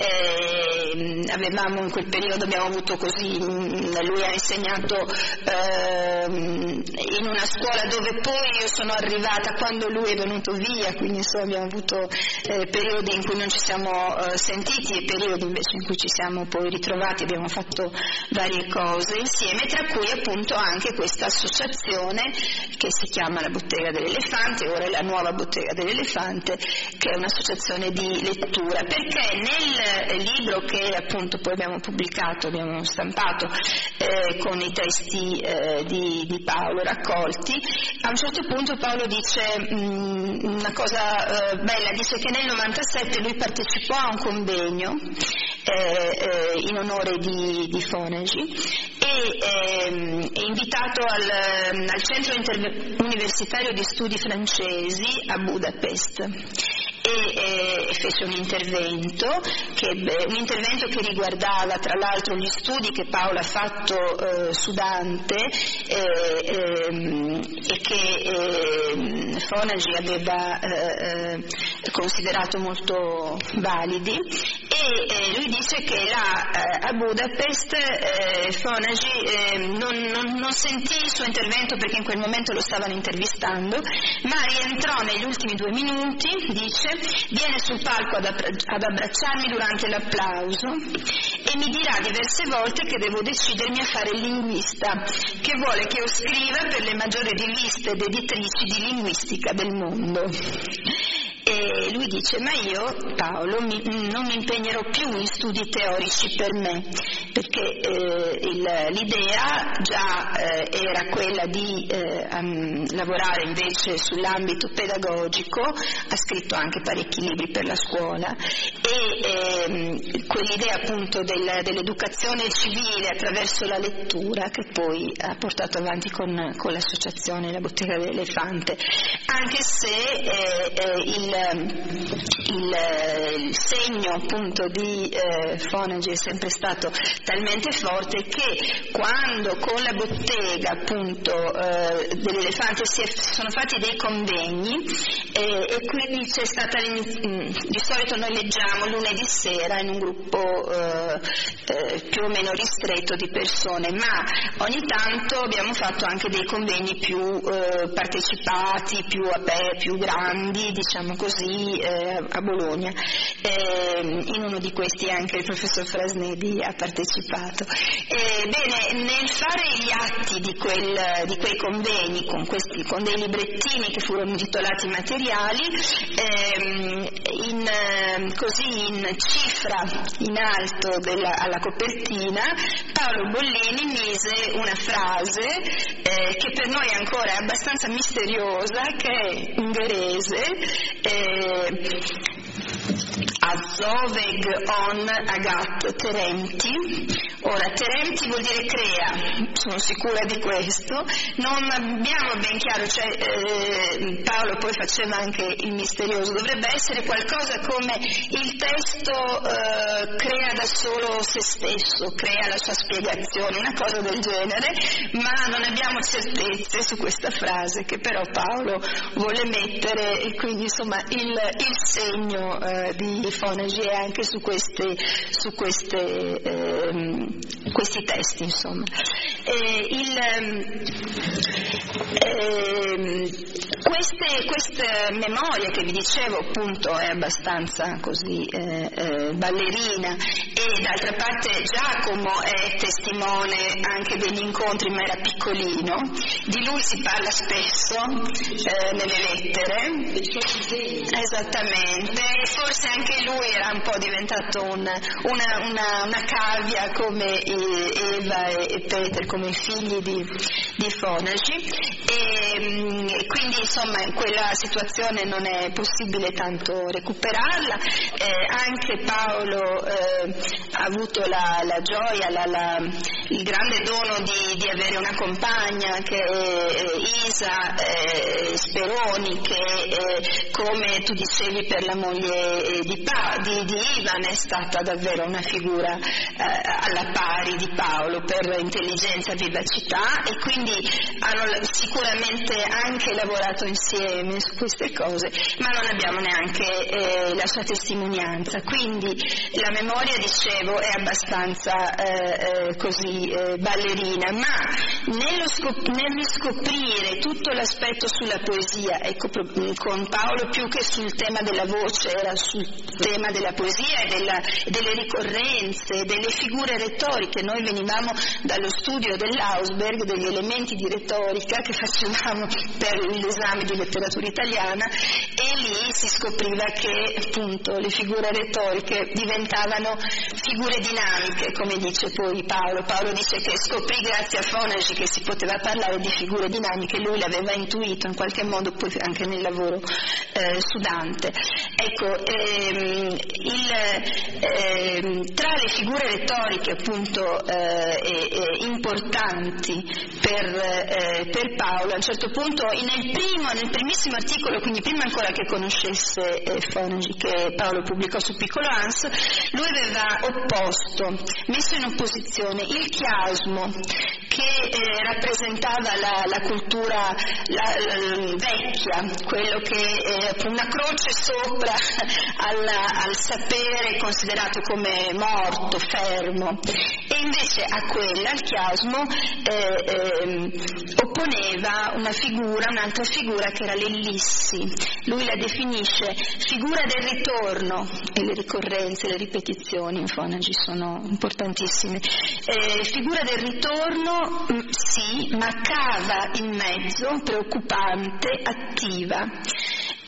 Eh, avevamo in quel periodo abbiamo avuto così, lui ha insegnato eh, in una scuola dove poi io sono arrivata quando lui è venuto via, quindi insomma abbiamo avuto eh, periodi in cui non ci siamo eh, sentiti e periodi invece in cui ci siamo poi ritrovati, abbiamo fatto varie cose insieme, tra cui appunto anche questa associazione che si chiama la Bottega dell'Elefante, ora è la Nuova Bottega dell'Elefante, che è un'associazione di lettura, perché nel libro che appunto poi abbiamo pubblicato, abbiamo stampato eh, con i testi eh, di, di Paolo raccolti, a un certo punto Paolo dice mh, una cosa eh, bella, dice che nel novantasette lui partecipò a un convegno eh, eh, in onore di, di Fonagi e ehm, è invitato al, al Centro Inter- Universitario di Studi Francesi a Budapest. E, e fece un intervento che, un intervento che riguardava tra l'altro gli studi che Paolo ha fatto eh, su Dante eh, eh, e che eh, Fonagi aveva eh, considerato molto validi, e eh, lui dice che là eh, a Budapest eh, Fonagi eh, non, non, non sentì il suo intervento perché in quel momento lo stavano intervistando, ma rientrò negli ultimi due minuti, dice, viene sul palco ad, ad abbracciarmi durante l'applauso e mi dirà diverse volte che devo decidermi a fare il linguista, che vuole che io scriva per le maggiori riviste ed editrici di linguistica del mondo. E lui dice: ma io, Paolo, mi, non mi impegnerò più in studi teorici per me, perché eh, il, l'idea già eh, era quella di eh, um, lavorare invece sull'ambito pedagogico, ha scritto anche parecchi libri per la scuola, e ehm, quell'idea appunto del, dell'educazione civile attraverso la lettura che poi ha portato avanti con, con l'associazione La Bottega dell'Elefante, anche se eh, eh, il, il, il segno appunto di eh, Fonagy è sempre stato talmente forte che quando con la bottega appunto eh, dell'Elefante si è, sono fatti dei convegni eh, e quindi c'è stata, di solito noi leggiamo lunedì sera in un gruppo eh, eh, più o meno ristretto di persone, ma ogni tanto abbiamo fatto anche dei convegni più eh, partecipati, più, aperti, più grandi, diciamo così, eh, a Bologna. Eh, in uno di questi anche il professor Frasnedi ha partecipato. Eh, bene, nel fare gli atti di, quel, di quei convegni con, questi, con dei librettini che furono intitolati materiali, ehm, in, così in cifra in alto della, alla copertina, Paolo Bollini mise una frase eh, che per noi ancora è abbastanza misteriosa, che è ungherese, eh, Azoveg on agat Teremti. Ora, Teremti vuol dire crea, sono sicura di questo, non abbiamo ben chiaro, cioè eh, Paolo poi faceva anche il misterioso, dovrebbe essere qualcosa come il testo eh, crea da solo se stesso, crea la sua spiegazione, una cosa del genere, ma non abbiamo certezze su questa frase che però Paolo vuole mettere, e quindi insomma il, il segno eh, di Fonagy è anche su queste, su queste ehm, questi testi, insomma. Eh, il, eh, queste, questa memoria che vi dicevo appunto è abbastanza così eh, eh, ballerina, e d'altra parte Giacomo è testimone anche degli incontri, ma era piccolino, di lui si parla spesso eh, nelle lettere, esattamente, forse anche lui era un po' diventato un, una, una, una cavia come Eva e Peter, come figli di, di Fonagy, e quindi insomma quella situazione non è possibile tanto recuperarla. Eh, anche Paolo eh, ha avuto la, la gioia, la, la, il grande dono di, di avere una compagna che è Isa eh, Speroni, che eh, come tu dicevi per la moglie di, pa, di, di Ivan è stata davvero una figura eh, alla pari di Paolo per intelligenza e vivacità, e quindi hanno sicuramente anche lavorato insieme su queste cose, ma non abbiamo neanche eh, la sua testimonianza, quindi la memoria, dicevo, è abbastanza eh, eh, così eh, ballerina, ma nello, scop- nello scoprire tutto l'aspetto sulla poesia, ecco, con Paolo più che sul tema della voce era sul tema della poesia e della, delle ricorrenze, delle figure retoriche. Noi venivamo dallo studio dell'Ausberg, degli elementi di retorica che facevamo per l'esame di letteratura italiana, e lì si scopriva che appunto le figure retoriche diventavano figure dinamiche, come dice poi Paolo. Paolo dice che scoprì grazie a Fonagy che si poteva parlare di figure dinamiche, lui l'aveva intuito in qualche modo poi anche nel lavoro eh, su Dante. Ecco, ehm, il, ehm, tra le figure retoriche appunto eh, eh, importanti per, eh, per Paolo, a un certo punto nel primo, nel primissimo articolo, quindi prima ancora che conoscesse eh, Fonagy, che Paolo pubblicò su Piccolo Hans, lui aveva opposto, messo in opposizione il chiasmo che eh, rappresentava la, la cultura la, la, vecchia, quello che è una croce sopra alla, al sapere considerato come morto, fermo, e invece a quella, al chiasmo, eh, eh, opponeva una figura, un'altra figura che era l'ellissi. Lui la definisce figura del ritorno, e le ricorrenze, le ripetizioni in Fonagy sono importantissime. Eh, figura del ritorno, mh, sì, ma cava in mezzo, preoccupante, attiva.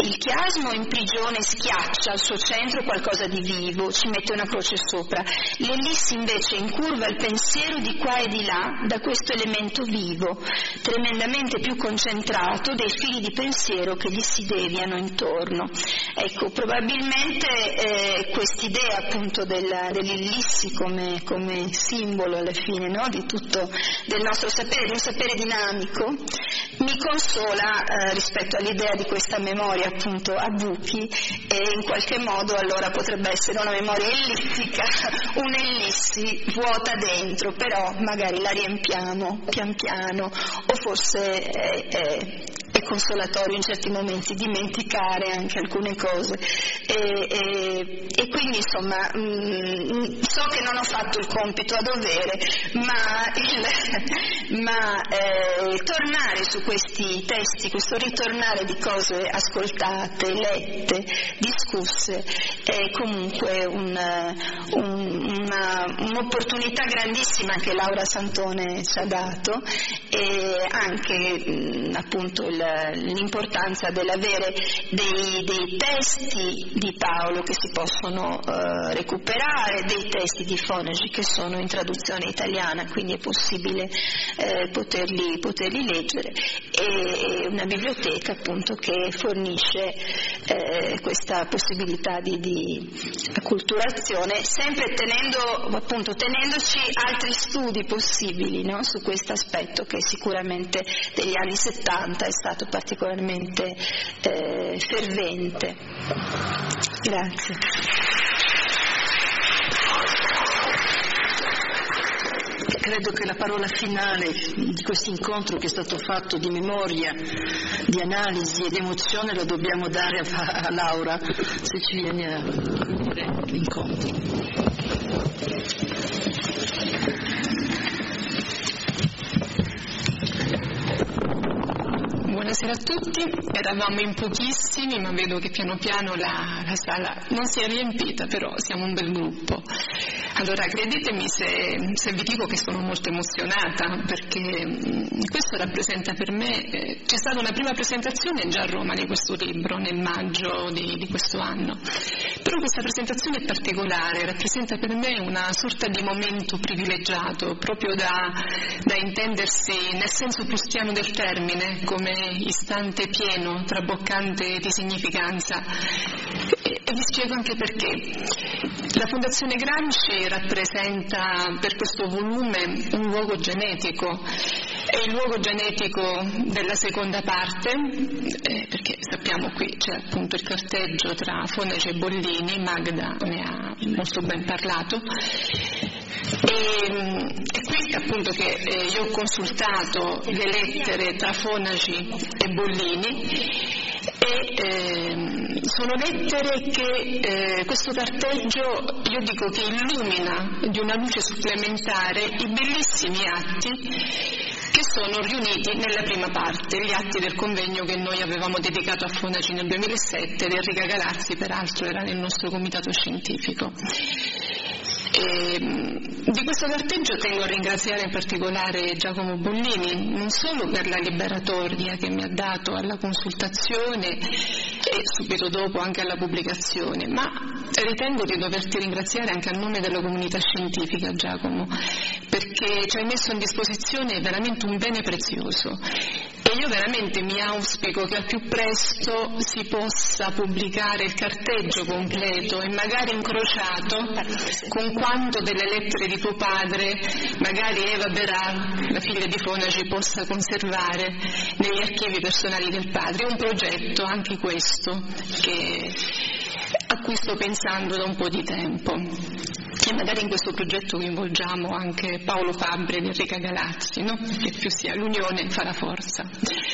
Il chiasmo imprigiona e schiaccia al suo centro qualcosa di vivo, ci mette una croce sopra. L'ellissi invece incurva il pensiero di qua e di là da questo elemento vivo, tremendamente più concentrato dei fili di pensiero che gli si deviano intorno. Ecco, probabilmente eh, quest'idea appunto della, dell'ellissi come, come simbolo alla fine, no? Di tutto del nostro sapere, di un sapere dinamico, mi consola eh, rispetto all'idea di questa memoria appunto a buchi, e in qualche modo allora potrebbe essere una memoria ellittica, un'ellissi vuota dentro, però magari la riempiamo pian piano, o forse è, è, è consolatorio in certi momenti dimenticare anche alcune cose, e, e, e quindi insomma mh, so che non ho fatto il compito a dovere, ma, il, ma eh, tornare su questi testi, questo ritornare di cose ascoltate, lette, discusse, è comunque un, un, una, un'opportunità grandissima che Laura Santone ci ha dato, e anche mh, appunto il, l'importanza dell'avere dei, dei testi di Paolo che si possono uh, recuperare, dei testi di Fonagy che sono in traduzione italiana, quindi è possibile eh, poterli, poterli leggere, e una biblioteca appunto che fornisce eh, questa possibilità di, di acculturazione, sempre tenendo, appunto, tenendoci altri studi possibili, no? Su questo aspetto che sicuramente degli anni settanta è stato particolarmente eh, fervente. Grazie. Credo che la parola finale di questo incontro che è stato fatto di memoria, di analisi ed emozione la dobbiamo dare a, a Laura, se ci viene a dire l'incontro. Buonasera a tutti, eravamo in pochissimi, ma vedo che piano piano la, la sala non si è riempita, però siamo un bel gruppo. Allora, credetemi se, se vi dico che sono molto emozionata, perché mh, questo rappresenta per me, eh, c'è stata una prima presentazione già a Roma di questo libro nel maggio di, di questo anno, però questa presentazione è particolare, rappresenta per me una sorta di momento privilegiato, proprio da, da intendersi nel senso prustiano del termine, come istante pieno, traboccante di significanza, e, e vi spiego anche perché. La Fondazione Gramsci rappresenta per questo volume un luogo genetico, è il luogo genetico della seconda parte, eh, perché sappiamo qui c'è appunto il carteggio tra Fonagy e Bollini, Magda ne ha molto ben parlato, e, e qui appunto che eh, io ho consultato le lettere tra Fonagy e Bollini, e eh, sono lettere che eh, questo carteggio, io dico che illumina di una luce supplementare i bellissimi atti che sono riuniti nella prima parte, gli atti del convegno che noi avevamo dedicato a Fonagy nel duemilasette, ed Enrica Galazzi peraltro era nel nostro comitato scientifico. E, di questo carteggio tengo a ringraziare in particolare Giacomo Bollini, non solo per la liberatoria che mi ha dato alla consultazione e subito dopo anche alla pubblicazione, ma ritengo di doverti ringraziare anche a nome della comunità scientifica, Giacomo, perché ci hai messo a disposizione veramente un bene prezioso, e io veramente mi auspico che al più presto si possa pubblicare il carteggio completo e magari incrociato con quanto delle lettere di tuo padre magari Eva Beral, la figlia di Fonagy, possa conservare negli archivi personali del padre. È un progetto anche questo che, a cui sto pensando da un po' di tempo, e magari in questo progetto coinvolgiamo anche Paolo Fabbri ed Enrica Galazzi, no? Che più sia l'unione fa la forza.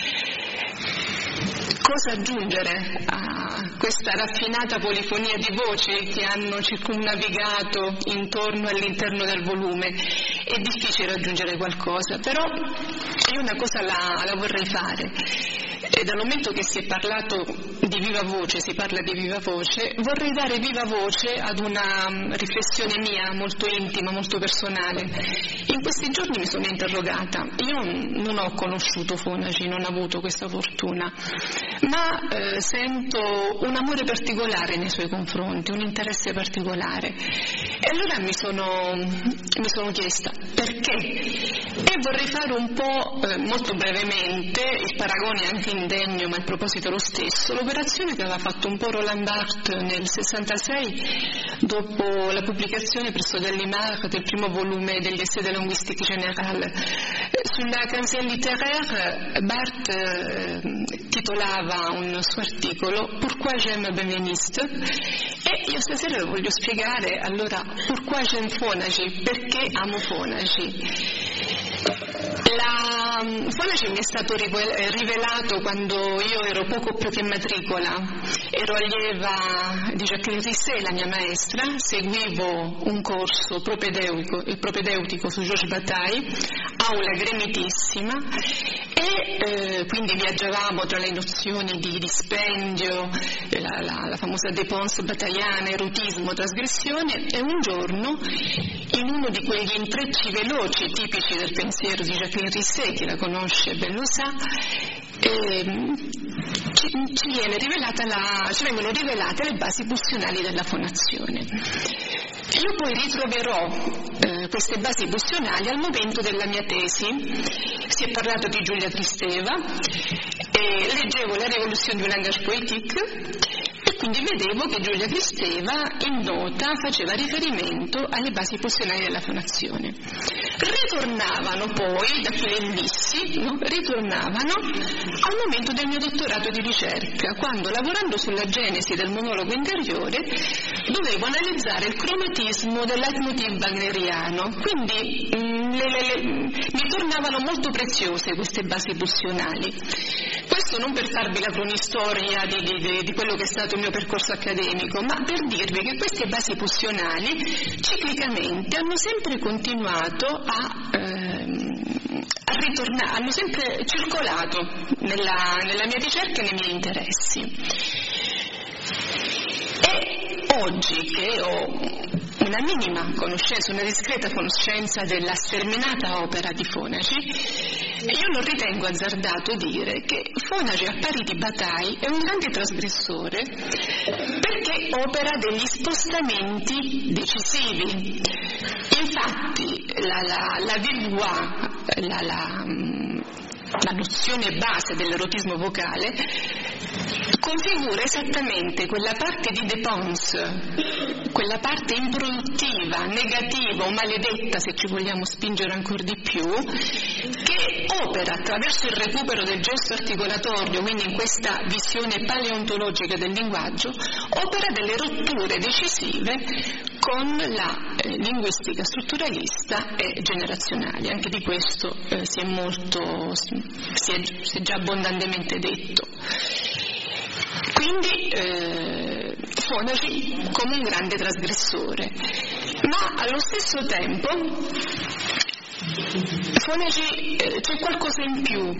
Cosa aggiungere a questa raffinata polifonia di voci che hanno circumnavigato intorno all'interno del volume? È difficile aggiungere qualcosa, però io una cosa la, la vorrei fare. e dal momento che si è parlato di viva voce, si parla di viva voce, vorrei dare viva voce ad una riflessione mia molto intima, molto personale. In questi giorni mi sono interrogata, io non ho conosciuto Fonagy, non ho avuto questa fortuna, ma eh, sento un amore particolare nei suoi confronti, un interesse particolare. E allora mi sono, mi sono chiesta perché, e vorrei fare un po', eh, molto brevemente, il paragone è anche indegno ma il proposito è lo stesso, l'operazione che aveva fatto un po' Roland Barthes nel sessantasei dopo la pubblicazione presso Gallimard del primo volume degli essais de linguistique générale. Sulla canzone littéraire Barthes eh, titolava un suo articolo Pourquoi j'aime Benveniste, e io stasera lo voglio spiegare. Allora, pourquoi j'aime Fonagy, perché amo Fonagy. La Fonagy mi è stato rivelato quando io ero poco più che matricola, ero allieva di Jacqueline Risset, la mia maestra, seguivo un corso propedeutico, il propedeutico su Georges Bataille, aula gremitissima, e eh, quindi viaggiavamo tra le nozioni di dispendio, la, la, la famosa dépense bataillana, erotismo, trasgressione, e un giorno in uno di quegli intrecci veloci tipici del pensiero di Jacqueline Risset, chi la conosce ben lo sa, ehm, ci, ci, viene rivelata la, ci vengono rivelate le basi pulsionali della fonazione. Io poi ritroverò eh, queste basi pulsionali al momento della mia tesi. Si è parlato di Giulia Kristeva, e leggevo La Révolution du langage poétique, e quindi vedevo che Giulia Kristeva in nota faceva riferimento alle basi pulsionali della fonazione. Ritornavano poi, da che le lissi, no? ritornavano al momento del mio dottorato di ricerca, quando, lavorando sulla genesi del monologo interiore, dovevo analizzare il cromatismo del leitmotiv wagneriano. Quindi mh, le, le, le, mi tornavano molto preziose queste basi pulsionali. Questo non per farvi la cronistoria di, di, di quello che è stato il mio percorso accademico, ma per dirvi che queste basi pulsionali ciclicamente hanno sempre continuato a, ehm, a ritornare, hanno sempre circolato nella, nella mia ricerca e nei miei interessi. E oggi che ho una minima conoscenza, una discreta conoscenza della sterminata opera di Fonagy, io non ritengo azzardato dire che Fonagy, a pari di Bataille, è un grande trasgressore perché opera degli spostamenti decisivi. Infatti la, la, la Villevoix, la, la, la nozione base dell'erotismo vocale, configura esattamente quella parte di dépense, quella parte improduttiva, negativa o maledetta, se ci vogliamo spingere ancora di più, che opera attraverso il recupero del gesto articolatorio, quindi in questa visione paleontologica del linguaggio, opera delle rotture decisive con la eh, linguistica strutturalista e generazionale. Anche di questo eh, si è molto, si è, si è già abbondantemente detto. Quindi eh, Fonagy come un grande trasgressore, ma allo stesso tempo Fonagy eh, c'è qualcosa in più,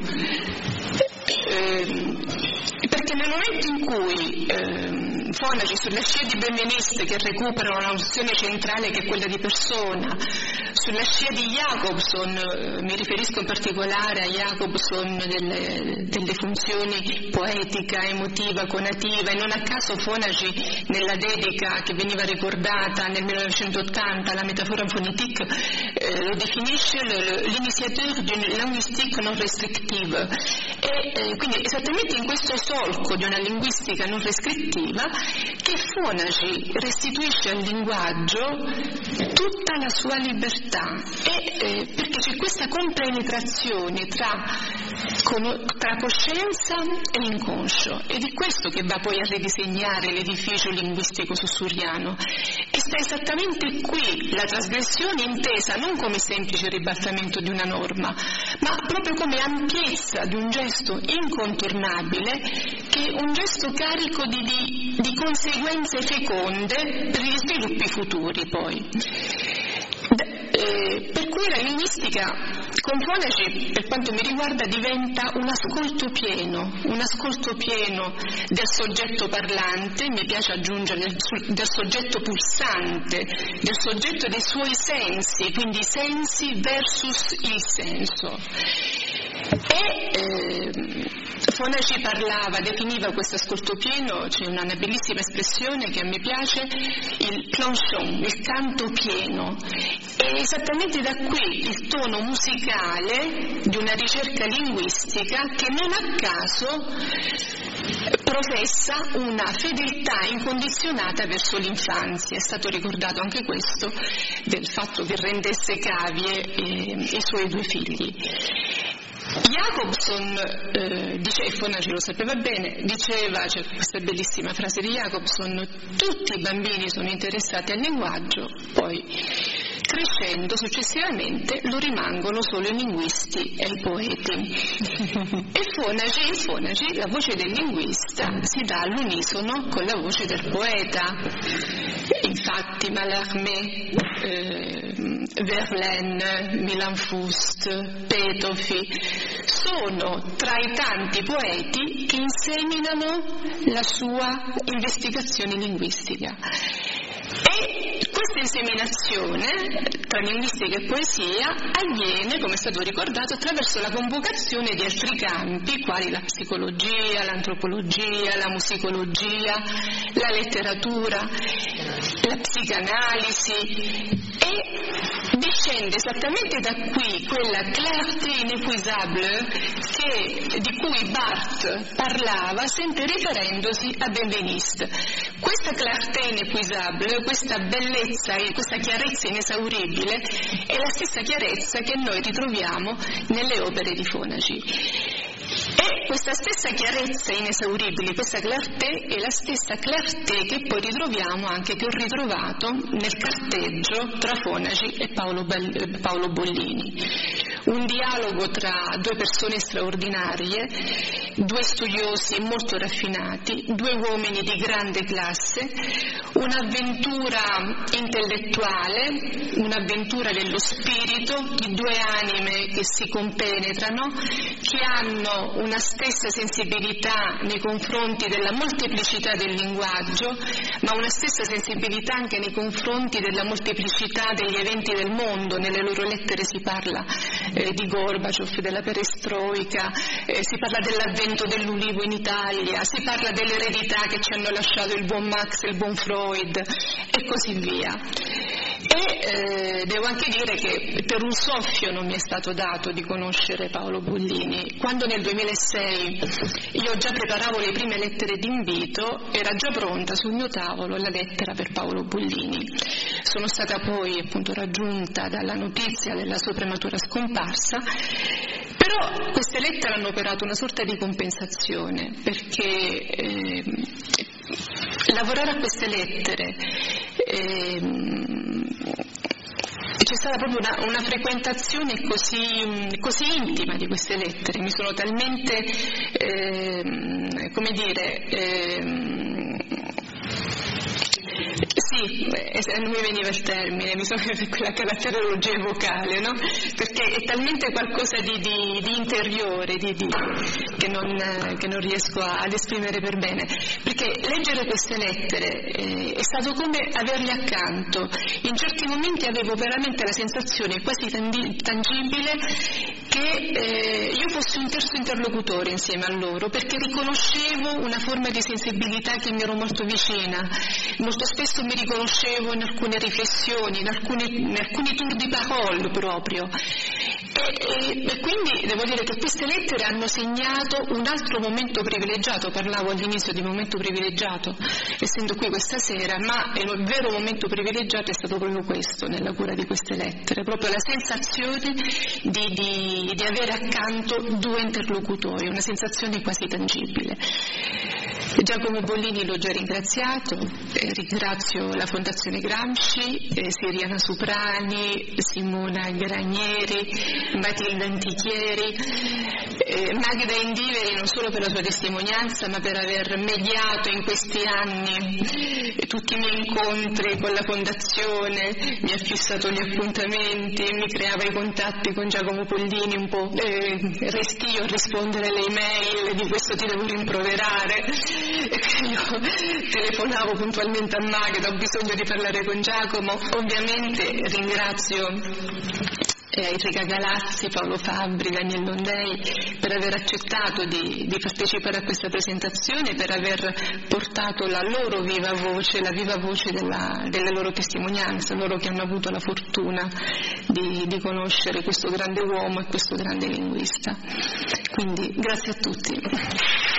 eh, perché nel momento in cui eh, Fonagy, sulla scia di Benveniste, che recupera una nozione centrale che è quella di persona, sulla scia di Jacobson, eh, mi riferisco in particolare a Jacobson delle, delle funzioni poetica, emotiva, conativa, e non a caso Fonagy nella dedica che veniva ricordata nel millenovecentottanta alla Métaphore phonétique eh, lo definisce l'initiateur d'une linguistique non restrictive, e eh, quindi esattamente in questo solco di una linguistica non restrittiva che Fonagy restituisce al linguaggio tutta la sua libertà, e, eh, perché c'è questa compenetrazione tra, con, tra coscienza e inconscio, ed è questo che va poi a ridisegnare l'edificio linguistico sussuriano, e sta esattamente qui la trasgressione intesa non come semplice ribaltamento di una norma, ma proprio come ampiezza di un gesto incontornabile, che è un gesto carico di, di, di conseguenze feconde per gli sviluppi futuri poi. Eh, per cui la linguistica con Fonagy, per quanto mi riguarda, diventa un ascolto pieno, un ascolto pieno del soggetto parlante, mi piace aggiungere del, del soggetto pulsante, del soggetto dei suoi sensi, quindi sensi versus il senso. E eh, Fonagy parlava, definiva questo ascolto pieno, c'è una, una bellissima espressione che a me piace, il planchon, il canto pieno. E esattamente da qui il tono musicale di una ricerca linguistica che non a caso professa una fedeltà incondizionata verso l'infanzia. È stato ricordato anche questo del fatto che rendesse cavie eh, i suoi due figli. Jacobson, eh, dice, e Fonagy lo sapeva bene, diceva, c'è cioè, questa bellissima frase di Jacobson: tutti i bambini sono interessati al linguaggio, poi crescendo successivamente lo rimangono solo i linguisti e i poeti. E Fonagy, Fonagy, la voce del linguista si dà all'unisono con la voce del poeta. Infatti Mallarmé, eh, Verlaine, Milan Fust, Petofi sono tra i tanti poeti che inseminano la sua investigazione linguistica. E questa inseminazione tra linguistica e poesia avviene, come è stato ricordato, attraverso la convocazione di altri campi, quali la psicologia, l'antropologia, la musicologia, la letteratura, la psicanalisi, e discende esattamente da qui quella clarté inépuisable che, di cui Barthes parlava sempre riferendosi a Benveniste. Questa clarté inépuisable, questa bellezza e questa chiarezza inesauribile è la stessa chiarezza che noi ritroviamo nelle opere di Fonagy. E questa stessa chiarezza inesauribile, questa clarté, è la stessa clarté che poi ritroviamo anche, che ho ritrovato nel carteggio tra Fonagy e Paolo, Paolo Bollini. Un dialogo tra due persone straordinarie, due studiosi molto raffinati, due uomini di grande classe, un'avventura intellettuale, un'avventura dello spirito, di due anime che si compenetrano, che hanno una stessa sensibilità nei confronti della molteplicità del linguaggio, ma una stessa sensibilità anche nei confronti della molteplicità degli eventi del mondo. Nelle loro lettere si parla eh, di Gorbaciov, della perestroica, eh, si parla dell'avvento dell'ulivo in Italia, si parla dell'eredità che ci hanno lasciato il buon Marx e il buon Freud e così via. E eh, devo anche dire che per un soffio non mi è stato dato di conoscere Paolo Bollini. Quando nel duemilasei io già preparavo le prime lettere d'invito, era già pronta sul mio tavolo la lettera per Paolo Bollini. Sono stata poi appunto raggiunta dalla notizia della sua prematura scomparsa, però queste lettere hanno operato una sorta di compensazione, perché eh, lavorare a queste lettere eh, c'è stata proprio una, una frequentazione così, così intima di queste lettere, mi sono talmente, eh, come dire, eh, sì, non mi veniva il termine, mi sono per quella caratterologia vocale, no? Perché è talmente qualcosa di, di, di interiore, di, di, che, non, che non riesco ad esprimere per bene. Perché leggere queste lettere eh, è stato come averle accanto. In certi momenti avevo veramente la sensazione quasi tangibile che eh, io fossi un terzo interlocutore insieme a loro, perché riconoscevo una forma di sensibilità che mi ero molto vicina. Molto spesso mi riconoscevo in alcune riflessioni, in alcuni, in alcuni tour di parole proprio. E, e, e quindi devo dire che queste lettere hanno segnato un altro momento privilegiato. Parlavo all'inizio di momento privilegiato, essendo qui questa sera, ma il vero momento privilegiato è stato proprio questo, nella cura di queste lettere, proprio la sensazione di, di, di avere accanto due interlocutori, una sensazione quasi tangibile. Giacomo Bollini l'ho già ringraziato, eh, ringrazio la Fondazione Gramsci, eh, Siriana Suprani, Simona Granieri, Matilda Antichieri, eh, Magda Indiveri, non solo per la sua testimonianza ma per aver mediato in questi anni eh, tutti i miei incontri con la fondazione, mi ha fissato gli appuntamenti, mi creava i contatti con Giacomo Pollini, un po' eh, restio a rispondere alle email, di questo ti devo rimproverare. Io telefonavo puntualmente a Magda, ho bisogno di parlare con Giacomo. Ovviamente ringrazio eh, Enrica Galazzi, Paolo Fabbri, Daniel Londei per aver accettato di, di partecipare a questa presentazione, per aver portato la loro viva voce, la viva voce della, delle loro testimonianze, loro che hanno avuto la fortuna di, di conoscere questo grande uomo e questo grande linguista. Quindi grazie a tutti.